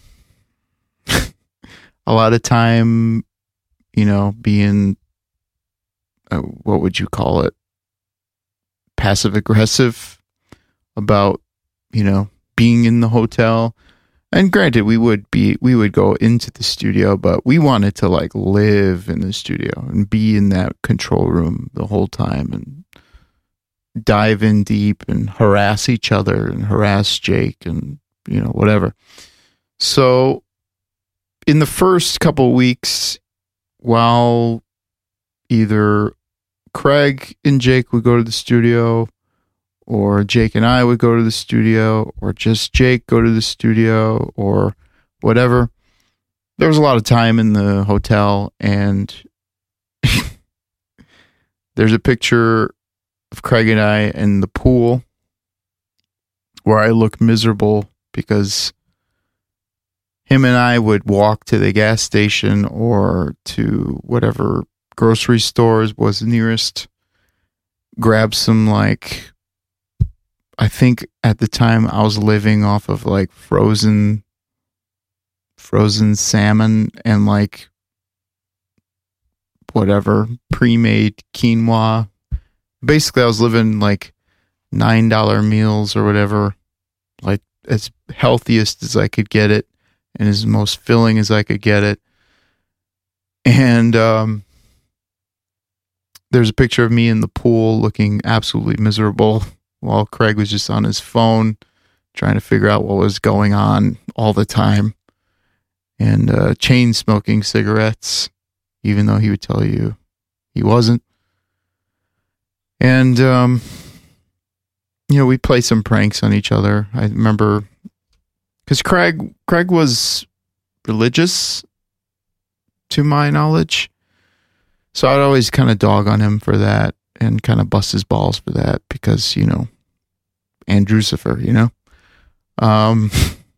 A lot of time, you know, being, uh, what would you call it? Passive aggressive about, you know, being in the hotel. And granted, we would be, we would go into the studio, but we wanted to like live in the studio and be in that control room the whole time and dive in deep and harass each other and harass Jake and, you know, whatever. So in the first couple of weeks, while either Craig and Jake would go to the studio, or Jake and I would go to the studio, or just Jake go to the studio, or whatever, there was a lot of time in the hotel, and there's a picture of Craig and I in the pool where I look miserable because him and I would walk to the gas station or to whatever grocery stores was nearest, grab some, like, I think at the time I was living off of like frozen, frozen salmon and like whatever pre-made quinoa. Basically, I was living like nine dollar meals or whatever, like as healthiest as I could get it and as most filling as I could get it. And um, there's a picture of me in the pool looking absolutely miserable while Craig was just on his phone trying to figure out what was going on all the time, and uh, chain smoking cigarettes, even though he would tell you he wasn't. And, um, you know, we play some pranks on each other. I remember, because Craig, Craig was religious, to my knowledge. So I'd always kind of dog on him for that and kind of bust his balls for that because, you know, Andrewcifer, you know? Um,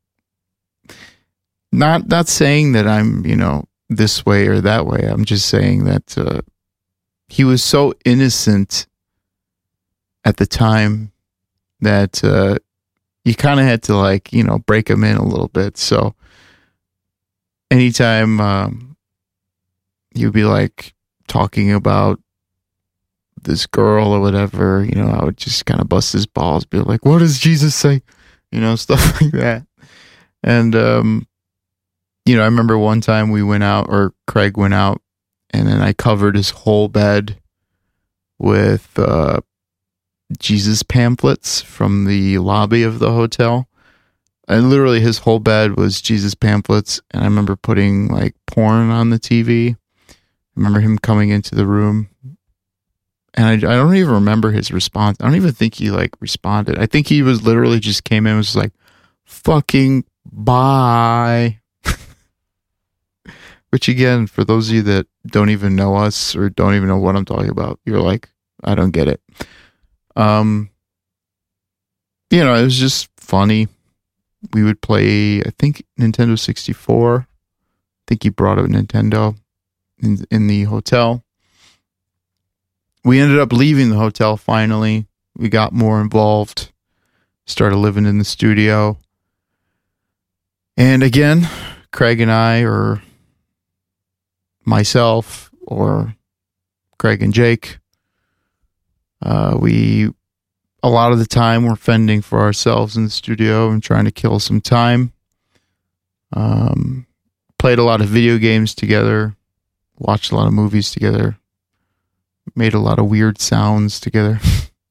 not, not saying that I'm, you know, this way or that way. I'm just saying that uh, he was so innocent at the time that uh, you kind of had to, like, you know, break him in a little bit. So anytime um, you'd be like talking about this girl or whatever, you know, I would just kind of bust his balls, be like, what does Jesus say? You know, stuff like that. And, um, you know, I remember one time we went out, or Craig went out, and then I covered his whole bed with uh, Jesus pamphlets from the lobby of the hotel. And literally his whole bed was Jesus pamphlets. And I remember putting like porn on the T V. I remember him coming into the room. And I, I don't even remember his response. I don't even think he like responded. I think he was literally just came in and was like, fucking bye. Which again, for those of you that don't even know us or don't even know what I'm talking about, you're like, I don't get it. Um, you know, it was just funny. We would play, I think, Nintendo sixty-four. I think he brought a Nintendo in in the hotel. We ended up leaving the hotel finally. We got more involved, started living in the studio. And again, Craig and I, or myself, or Craig and Jake, uh, we, a lot of the time, we're fending for ourselves in the studio and trying to kill some time. Um, played a lot of video games together, watched a lot of movies together, made a lot of weird sounds together.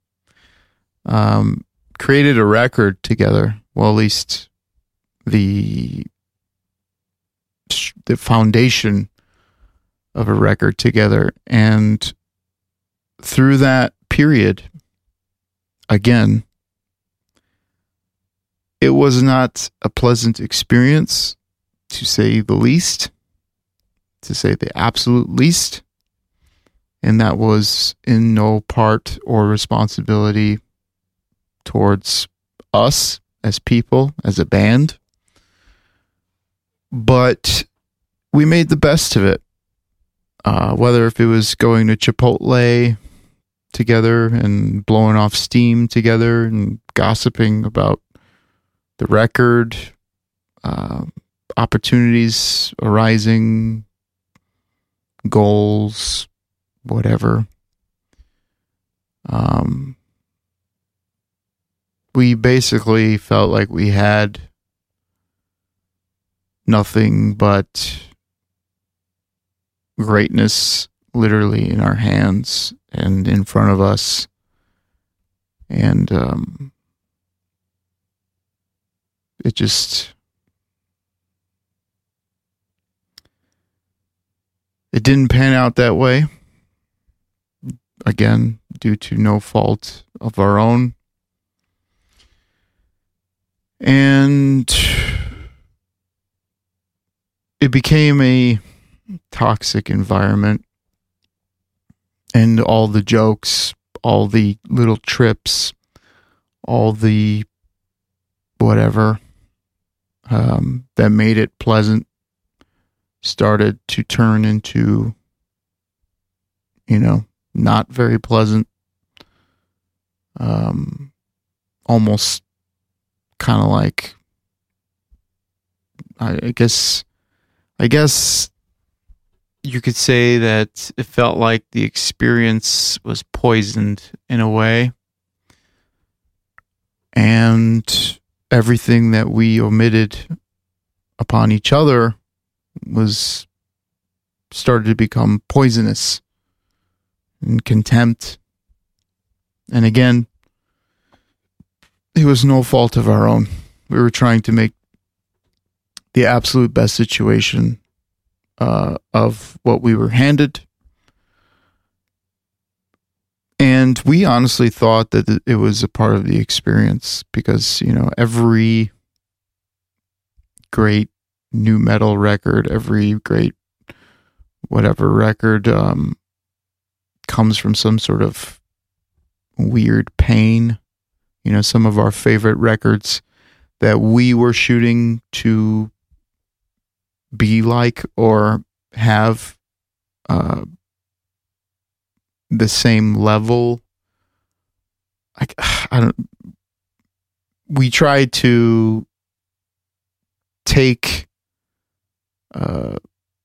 um, created a record together. Well, at least the the foundation of a record together. And through that period, again, it was not a pleasant experience, to say the least, to say the absolute least. And that was in no part or responsibility towards us as people, as a band. But we made the best of it. Uh, whether if it was going to Chipotle together and blowing off steam together and gossiping about the record, uh, opportunities arising, goals, whatever. Um, we basically felt like we had nothing but greatness literally in our hands and in front of us. And um, it just... It didn't pan out that way. Again, due to no fault of our own. And it became a toxic environment. And all the jokes, all the little trips, all the whatever um, that made it pleasant started to turn into, you know, not very pleasant. Um, almost kind of like, I, I guess, I guess you could say that it felt like the experience was poisoned in a way. And everything that we omitted upon each other was started to become poisonous and contempt. And again, it was no fault of our own. We were trying to make the absolute best situation uh, of what we were handed. And we honestly thought that it was a part of the experience because, you know, every great new metal record, every great whatever record um, comes from some sort of weird pain. You know, some of our favorite records that we were shooting to be like or have uh, the same level. Like, I don't. We tried to take. Uh,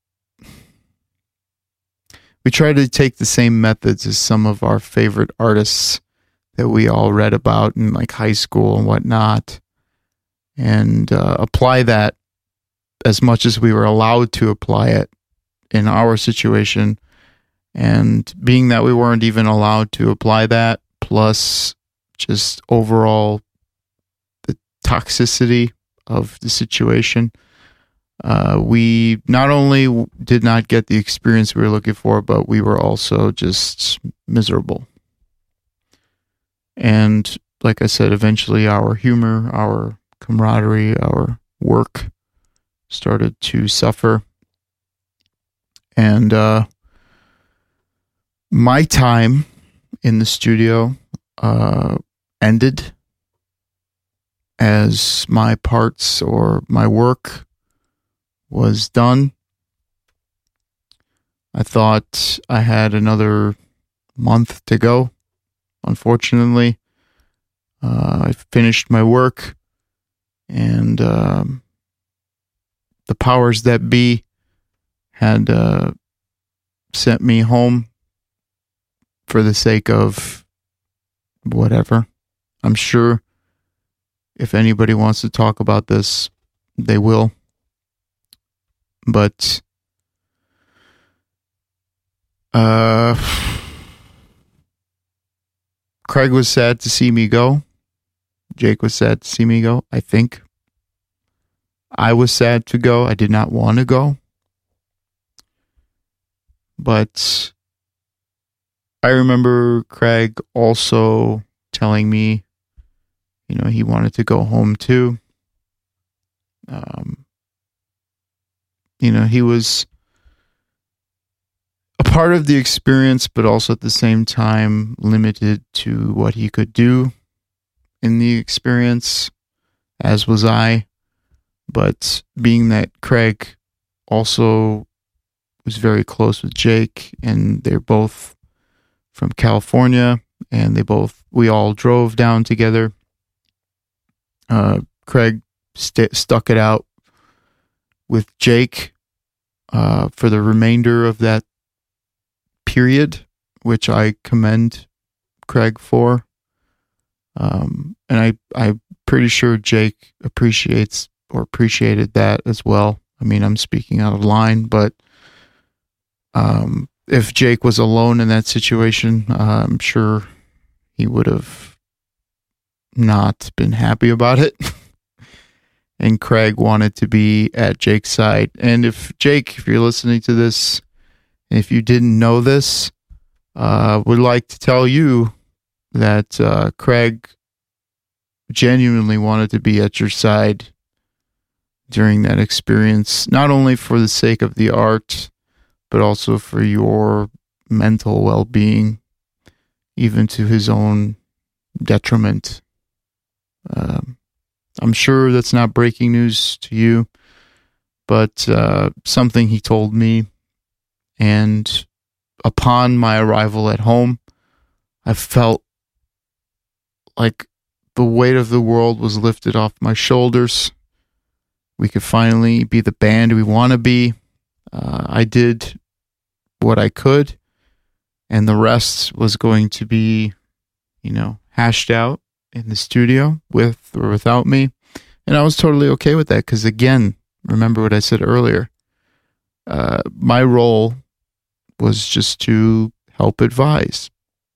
we tried to take the same methods as some of our favorite artists that we all read about in like high school and whatnot, and uh, apply that as much as we were allowed to apply it in our situation. And being that we weren't even allowed to apply that, plus just overall the toxicity of the situation, uh, we not only did not get the experience we were looking for, but we were also just miserable. And like I said, eventually our humor, our camaraderie, our work started to suffer. And uh, my time in the studio uh, ended as my parts or my work was done. I thought I had another month to go. Unfortunately, uh, I finished my work, and um, the powers that be had uh, sent me home for the sake of whatever. I'm sure if anybody wants to talk about this, they will. But uh, Craig was sad to see me go. Jake was sad to see me go, I think. I was sad to go. I did not want to go. But I remember Craig also telling me, you know, he wanted to go home too. Um, you know, he was a part of the experience, but also at the same time limited to what he could do in the experience, as was I. But being that Craig also was very close with Jake, and they're both from California, and they both, we all drove down together. Uh, Craig st- stuck it out with Jake uh, for the remainder of that period, which I commend Craig for. Um, and I, I'm pretty sure Jake appreciates or appreciated that as well. I mean, I'm speaking out of line, but um, if Jake was alone in that situation, uh, I'm sure he would have not been happy about it. And Craig wanted to be at Jake's side. And if Jake, if you're listening to this, and if you didn't know this, uh, would like to tell you that uh, Craig genuinely wanted to be at your side during that experience, not only for the sake of the art, but also for your mental well-being, even to his own detriment. Um, I'm sure that's not breaking news to you, but uh, something he told me, and upon my arrival at home, I felt like the weight of the world was lifted off my shoulders. We could finally be the band we want to be. Uh, I did what I could, and the rest was going to be, you know, hashed out in the studio with or without me. And I was totally okay with that because, again, remember what I said earlier. Uh, my role was just to help advise.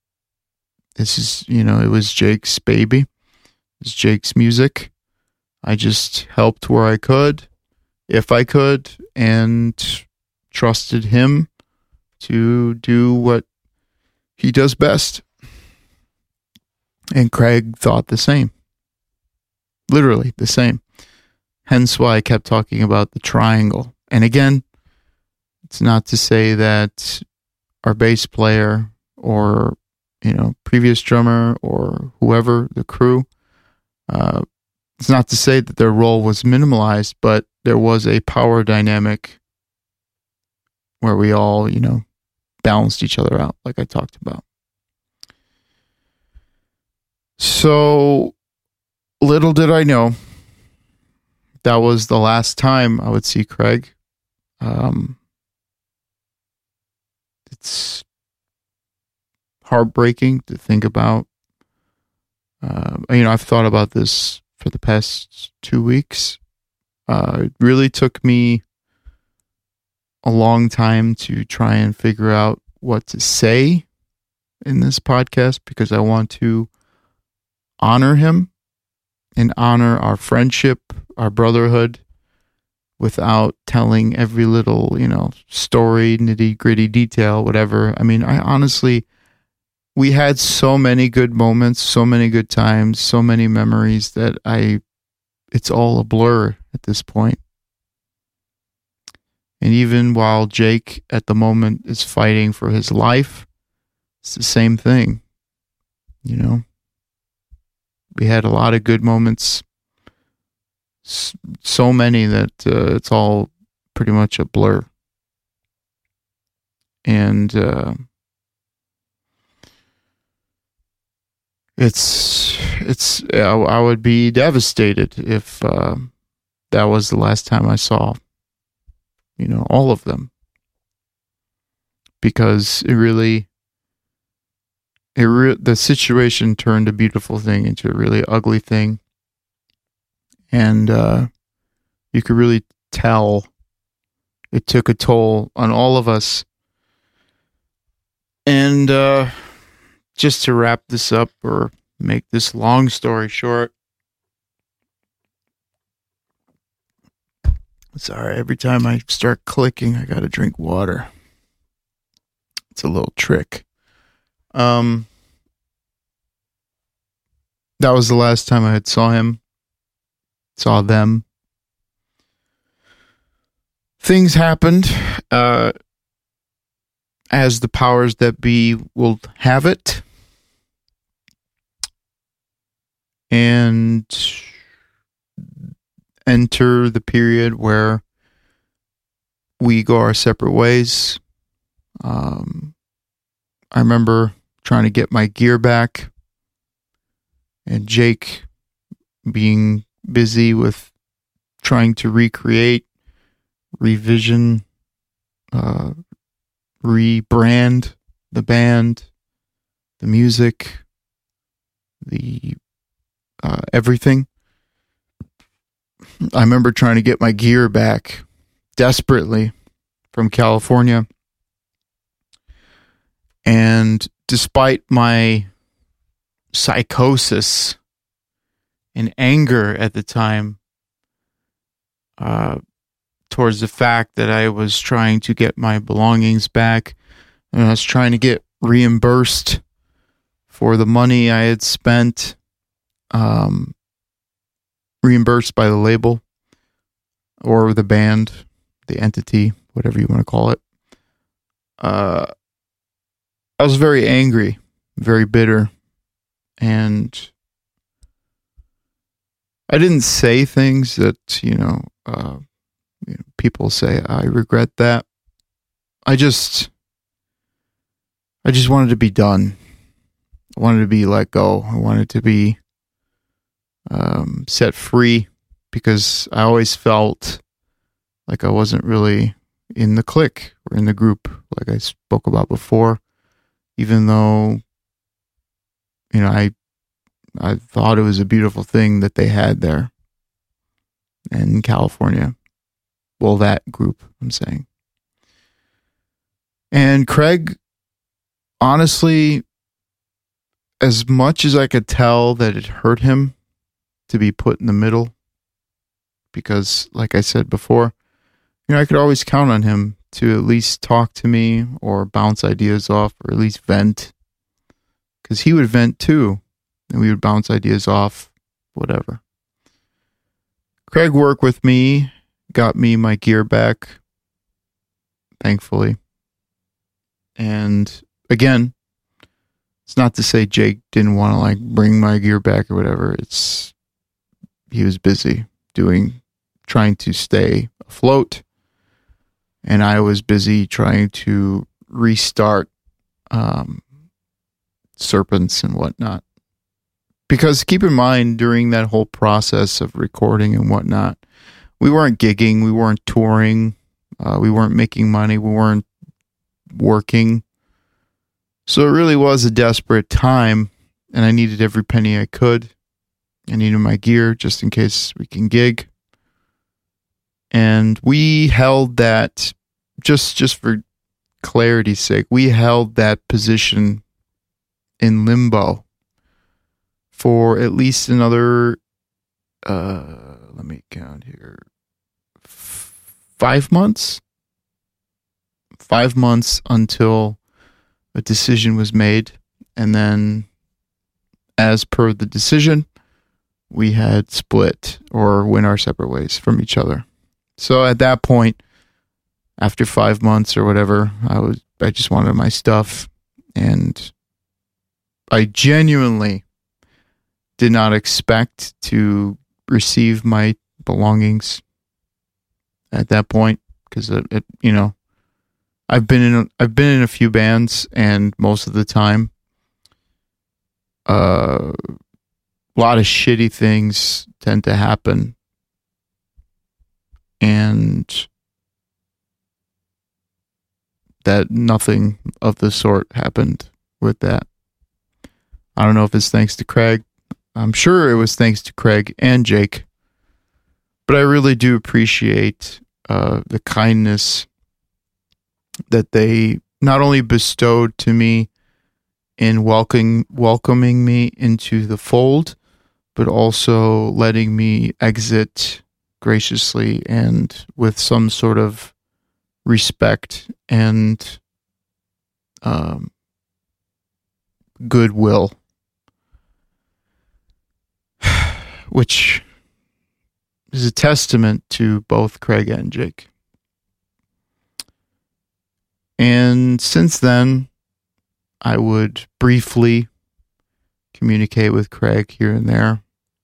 This is, you know, it was Jake's baby. It was Jake's music. I just helped where I could, if I could, and trusted him to do what he does best. And Craig thought the same. Literally the same. Hence why I kept talking about the triangle. And again, it's not to say that our bass player or, you know, previous drummer or whoever, the crew, uh, it's not to say that their role was minimalized, but there was a power dynamic where we all, you know, balanced each other out, like I talked about. So little did I know that was the last time I would see Craig. Um, it's heartbreaking to think about. Uh, you know, I've thought about this for the past two weeks. Uh, it really took me a long time to try and figure out what to say in this podcast because I want to honor him and honor our friendship, our brotherhood, without telling every little, you know, story, nitty gritty detail, whatever. I mean, I honestly, we had so many good moments, so many good times, so many memories that I, it's all a blur at this point. And even while Jake at the moment is fighting for his life, it's the same thing, you know. We had a lot of good moments, so many that uh, it's all pretty much a blur. And uh, it's it's I, I would be devastated if uh, that was the last time I saw, you know, all of them, because it really. It re- the situation turned a beautiful thing into a really ugly thing. And uh, you could really tell it took a toll on all of us. And uh, just to wrap this up or make this long story short. Sorry, every time I start clicking, I got to drink water. It's a little trick. Um, that was the last time I had saw him, saw them. Things happened. Uh, as the powers that be will have it. And enter the period where we go our separate ways. Um, I remember trying to get my gear back, and Jake being busy with trying to recreate, revision, uh, rebrand the band, the music, the uh, everything. I remember trying to get my gear back desperately from California. And despite my psychosis and anger at the time uh, towards the fact that I was trying to get my belongings back, and I was trying to get reimbursed for the money I had spent, um, reimbursed by the label or the band, the entity, whatever you want to call it. Uh, I was very angry, very bitter, and I didn't say things that, you know, uh, you know, people say, I regret that. I just, I just wanted to be done. I wanted to be let go. I wanted to be um, set free, because I always felt like I wasn't really in the clique or in the group, like I spoke about before, even though, you know, I I thought it was a beautiful thing that they had there in California. Well, that group, I'm saying. And Craig, honestly, as much as I could tell that it hurt him to be put in the middle, because, like I said before, you know, I could always count on him to at least talk to me or bounce ideas off, or at least vent, because he would vent too, and we would bounce ideas off, whatever. Craig worked with me, got me my gear back, thankfully. And again, it's not to say Jake didn't want to like bring my gear back or whatever. It's, he was busy doing, trying to stay afloat. And I was busy trying to restart um, Serpents and whatnot. Because keep in mind, during that whole process of recording and whatnot, we weren't gigging, we weren't touring, uh, we weren't making money, we weren't working. So it really was a desperate time, and I needed every penny I could. I needed my gear just in case we can gig. And we held that, just just for clarity's sake, we held that position in limbo for at least another, uh, let me count here, f- five months? Five months until a decision was made. And then, as per the decision, we had split or went our separate ways from each other. So at that point, after five months or whatever, I was I just wanted my stuff, and I genuinely did not expect to receive my belongings at that point, because it, it, you know, I've been in a, I've been in a few bands, and most of the time, uh, a lot of shitty things tend to happen, and that nothing of the sort happened with that. I don't know if it's thanks to Craig. I'm sure it was thanks to Craig and Jake. But I really do appreciate uh, the kindness that they not only bestowed to me in welcoming welcoming me into the fold, but also letting me exit graciously and with some sort of respect and um, goodwill, which is a testament to both Craig and Jake. And since then, I would briefly communicate with Craig here and there.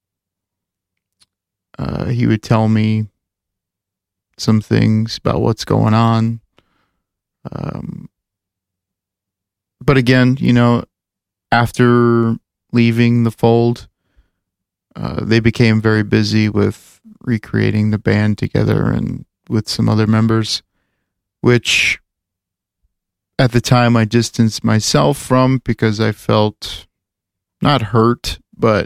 Uh, he would tell me some things about what's going on. Um, but again, you know, after leaving the fold, uh, they became very busy with recreating the band together and with some other members, which at the time I distanced myself from because I felt not hurt, but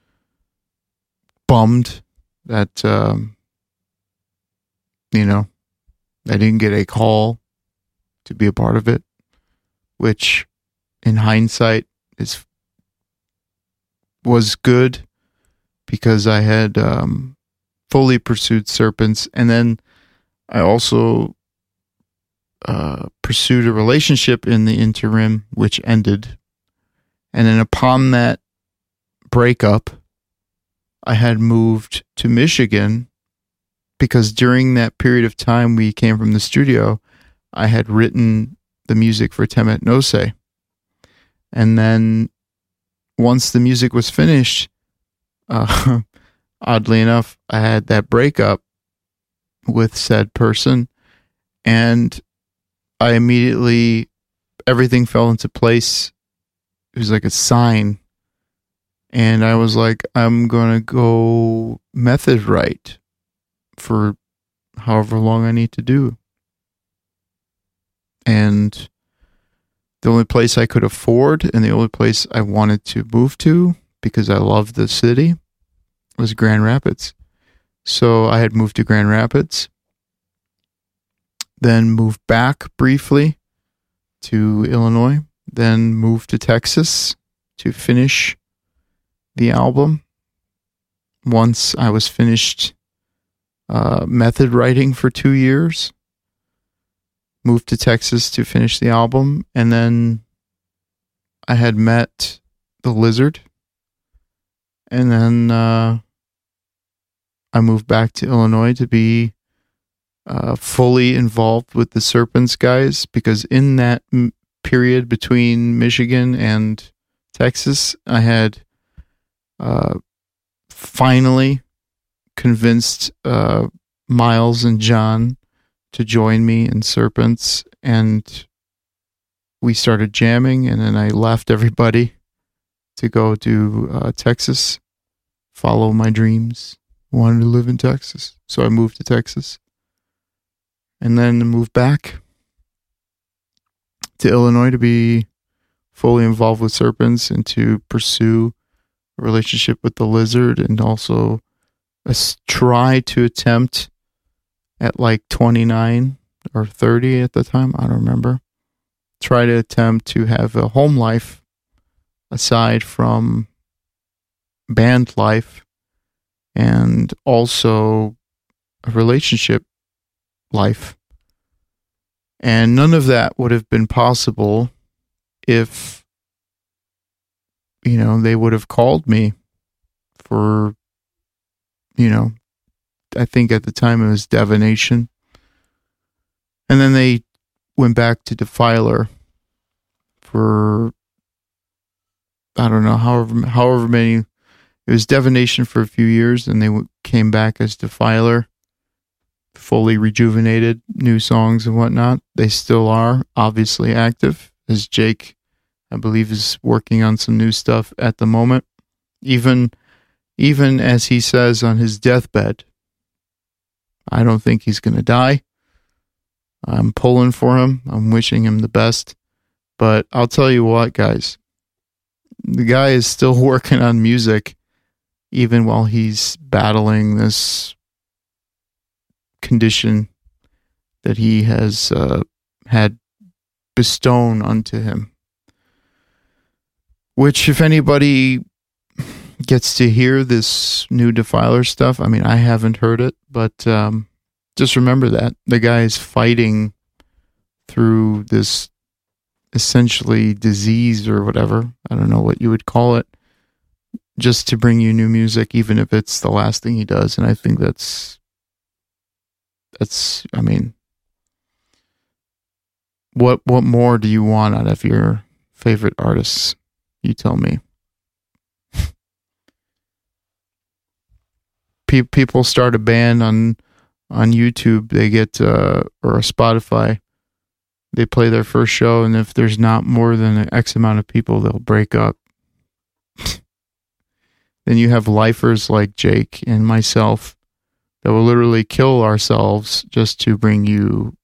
bummed that, um, you know, I didn't get a call to be a part of it, which in hindsight is was good because I had um, fully pursued Serpents, and then I also uh, pursued a relationship in the interim, which ended. And then upon that breakup, I had moved to Michigan because during that period of time we came from the studio, I had written the music for Temet Nosei. And then once the music was finished, uh, oddly enough, I had that breakup with said person, and I immediately, everything fell into place. It was like a sign. And I was like, I'm going to go method write for however long I need to do. And the only place I could afford and the only place I wanted to move to, because I loved the city, was Grand Rapids. So I had moved to Grand Rapids, then moved back briefly to Illinois, then moved to Texas to finish the album. Once I was finished uh, method writing for two years, moved to Texas to finish the album, and then I had met the Lizard, and then uh, I moved back to Illinois to be uh, fully involved with the Serpents guys, because in that m- period between Michigan and Texas, I had uh, finally convinced uh, Miles and John to join me in Serpents, and we started jamming, and then I left everybody to go to uh, Texas, follow my dreams. Wanted to live in Texas, so I moved to Texas, and then moved back to Illinois to be fully involved with Serpents and to pursue a relationship with the Lizard, and also a, try to attempt at like twenty-nine or thirty at the time, I don't remember, try to attempt to have a home life aside from band life, and also a relationship life. And none of that would have been possible if, you know, they would have called me for, you know, I think at the time it was Divination. And then they went back to Defiler for, I don't know, however, however many. It was Divination for a few years, and they w- came back as Defiler, fully rejuvenated, new songs and whatnot. They still are obviously active, as Jake, I believe, is working on some new stuff at the moment. Even, even as he says on his deathbed, I don't think he's going to die. I'm pulling for him. I'm wishing him the best. But I'll tell you what, guys, the guy is still working on music, even while he's battling this condition that he has uh, had bestowed unto him. Which, if anybody gets to hear this new Defiler stuff, I mean, I haven't heard it, but um, just remember that the guy is fighting through this essentially disease or whatever. I don't know what you would call it, just to bring you new music, even if it's the last thing he does. And I think that's, that's, I mean, what what more do you want out of your favorite artists? You tell me. Pe- people start a band on on YouTube. They get uh, or a Spotify. They play their first show, and if there's not more than an X amount of people, they'll break up. Then you have lifers like Jake and myself that will literally kill ourselves just to bring you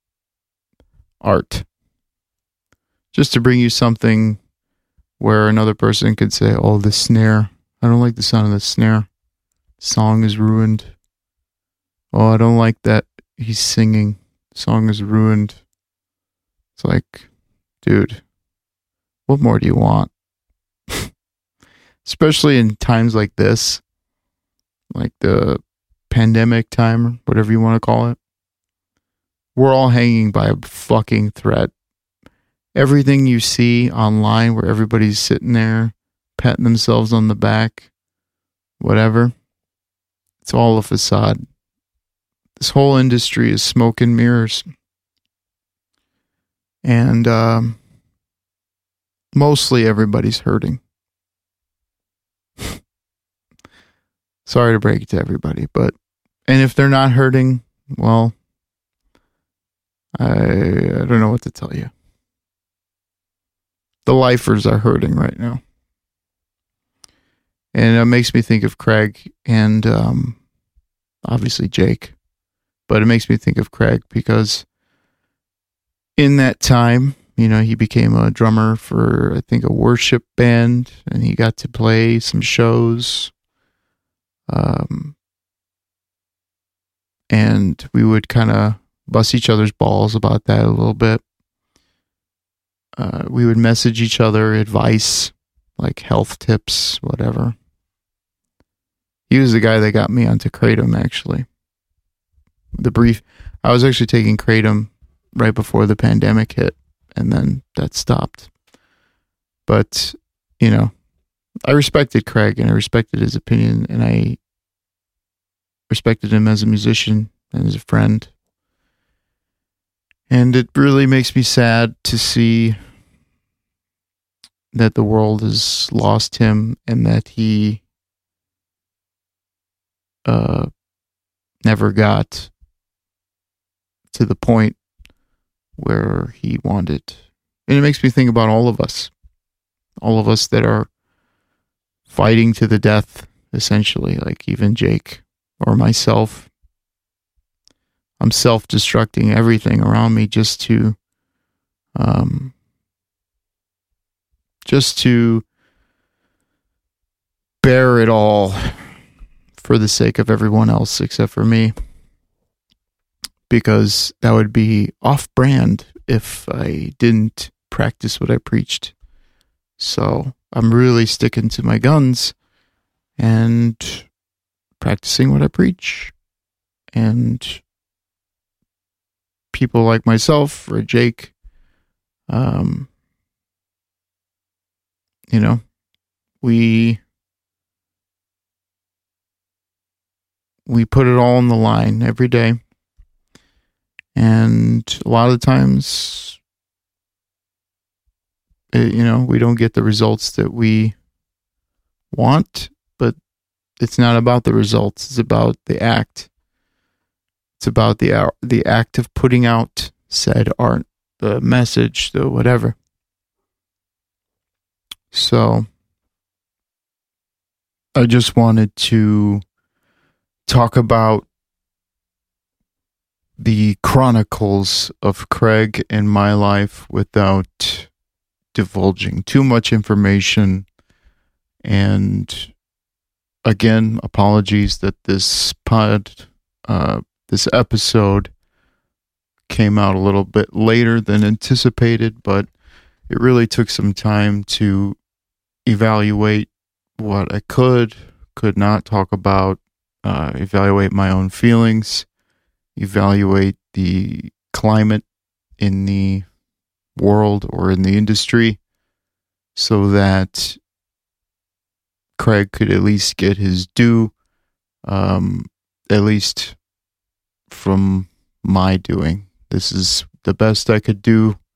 art. Just to bring you something where another person could say, oh, the snare. I don't like the sound of the snare. The song is ruined. Oh, I don't like that he's singing. The song is ruined. It's like, dude, what more do you want? Especially in times like this, like the pandemic time, whatever you want to call it. We're all hanging by a fucking thread. Everything you see online where everybody's sitting there patting themselves on the back, whatever, it's all a facade. This whole industry is smoke and mirrors. And um, mostly everybody's hurting. Sorry to break it to everybody, but, and if they're not hurting, well, I, I don't know what to tell you. The lifers are hurting right now. And it makes me think of Craig and um, obviously Jake. But it makes me think of Craig because in that time, you know, he became a drummer for, I think, a worship band, and he got to play some shows. Um, and we would kind of bust each other's balls about that a little bit. Uh, we would message each other advice, like health tips, whatever. He was the guy that got me onto Kratom, actually. The brief, I was actually taking Kratom right before the pandemic hit, and then that stopped. But, you know, I respected Craig, and I respected his opinion, and I respected him as a musician and as a friend. And it really makes me sad to see that the world has lost him and that he uh, never got to the point where he wanted. And it makes me think about all of us. All of us that are fighting to the death, essentially, like even Jake or myself. I'm self-destructing everything around me just to, um, just to bear it all for the sake of everyone else except for me. Because that would be off-brand if I didn't practice what I preached. So I'm really sticking to my guns and practicing what I preach. And people like myself or Jake, um, you know, we we put it all on the line every day. And a lot of times, it, you know, we don't get the results that we want, but it's not about the results. It's about the act. It's about the the act of putting out said art, the message, the whatever. So, I just wanted to talk about the chronicles of Craig and my life without divulging too much information. And again, apologies that this pod, uh, this episode came out a little bit later than anticipated, but it really took some time to evaluate what I could, could not talk about, uh, evaluate my own feelings, evaluate the climate in the world or in the industry so that Craig could at least get his due, um, at least from my doing. This is the best I could do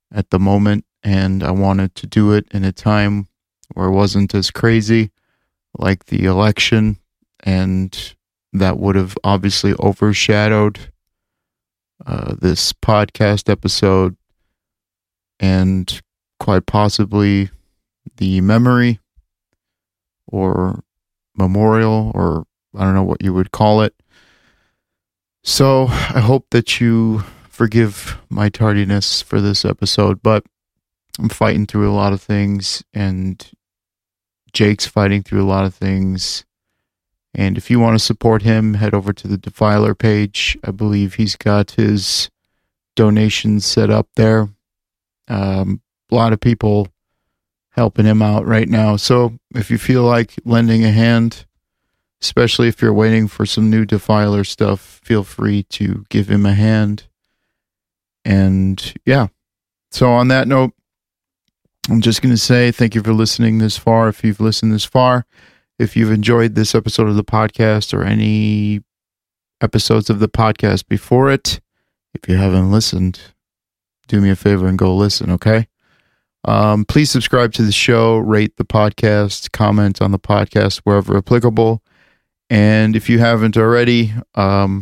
at the moment, and I wanted to do it in a time where it wasn't as crazy, like the election, and that would have obviously overshadowed uh, this podcast episode and quite possibly the memory or memorial, or I don't know what you would call it. So I hope that you forgive my tardiness for this episode, but I'm fighting through a lot of things, and Jake's fighting through a lot of things. And if you want to support him, head over to the Defiler page. I believe he's got his donations set up there. Um, a lot of people helping him out right now. So if you feel like lending a hand, especially if you're waiting for some new Defiler stuff, feel free to give him a hand. And yeah, so on that note, I'm just going to say thank you for listening this far. If you've listened this far, if you've enjoyed this episode of the podcast or any episodes of the podcast before it, if you haven't listened, do me a favor and go listen, okay? Um, please subscribe to the show, rate the podcast, comment on the podcast wherever applicable. And if you haven't already, um,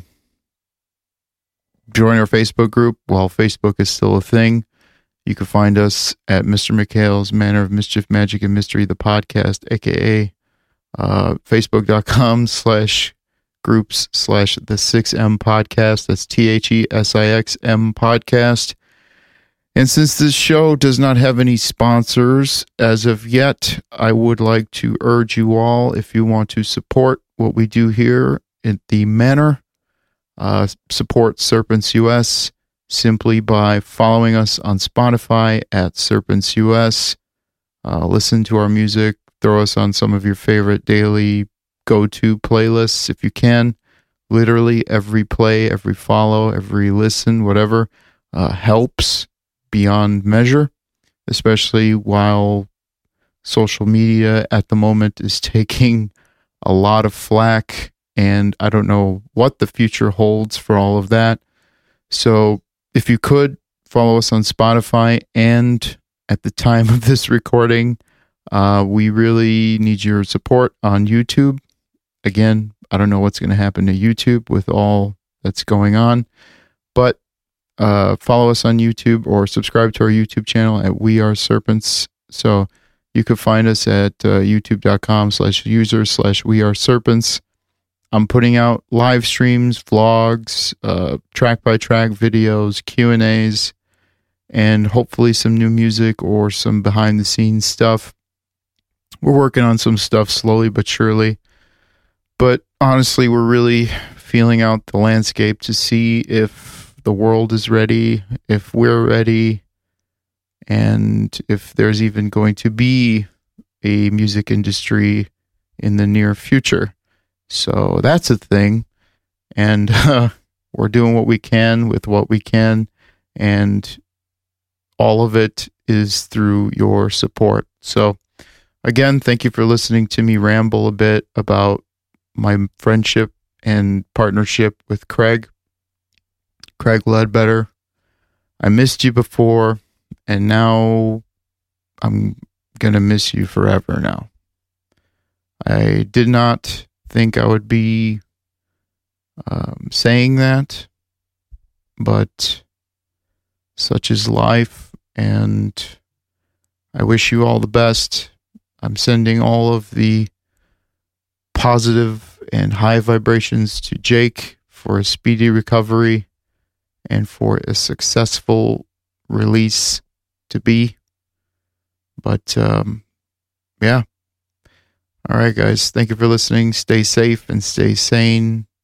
join our Facebook group while Facebook is still a thing. You can find us at Mister McHale's Manner of Mischief, Magic, and Mystery, the podcast, aka uh, facebook.com slash groups slash the six M podcast. That's T H E S I X M podcast. And since this show does not have any sponsors as of yet, I would like to urge you all, if you want to support what we do here at the Manor, uh, support Serpents U S simply by following us on Spotify at Serpents U S. Uh, listen to our music, throw us on some of your favorite daily go-to playlists if you can. Literally every play, every follow, every listen, whatever, uh, helps beyond measure, especially while social media at the moment is taking a lot of flack, and I don't know what the future holds for all of that. So if you could follow us on Spotify, and at the time of this recording, uh, we really need your support on YouTube. Again, I don't know what's going to happen to YouTube with all that's going on, but Uh, follow us on YouTube or subscribe to our YouTube channel at We Are Serpents. So you can find us at uh, youtube.com slash user slash We Are Serpents. I'm putting out live streams, vlogs, uh, track by track videos, Q and A's, and hopefully some new music or some behind the scenes stuff. We're working on some stuff slowly but surely. But honestly, we're really feeling out the landscape to see if the world is ready, if we're ready, and if there's even going to be a music industry in the near future. So that's a thing, and uh, we're doing what we can with what we can, and all of it is through your support. So again, thank you for listening to me ramble a bit about my friendship and partnership with Craig. Craig Ledbetter, I missed you before, and now I'm going to miss you forever now. I did not think I would be um, saying that, but such is life, and I wish you all the best. I'm sending all of the positive and high vibrations to Jake for a speedy recovery and for a successful release to be. But, um, yeah. All right, guys. Thank you for listening. Stay safe and stay sane.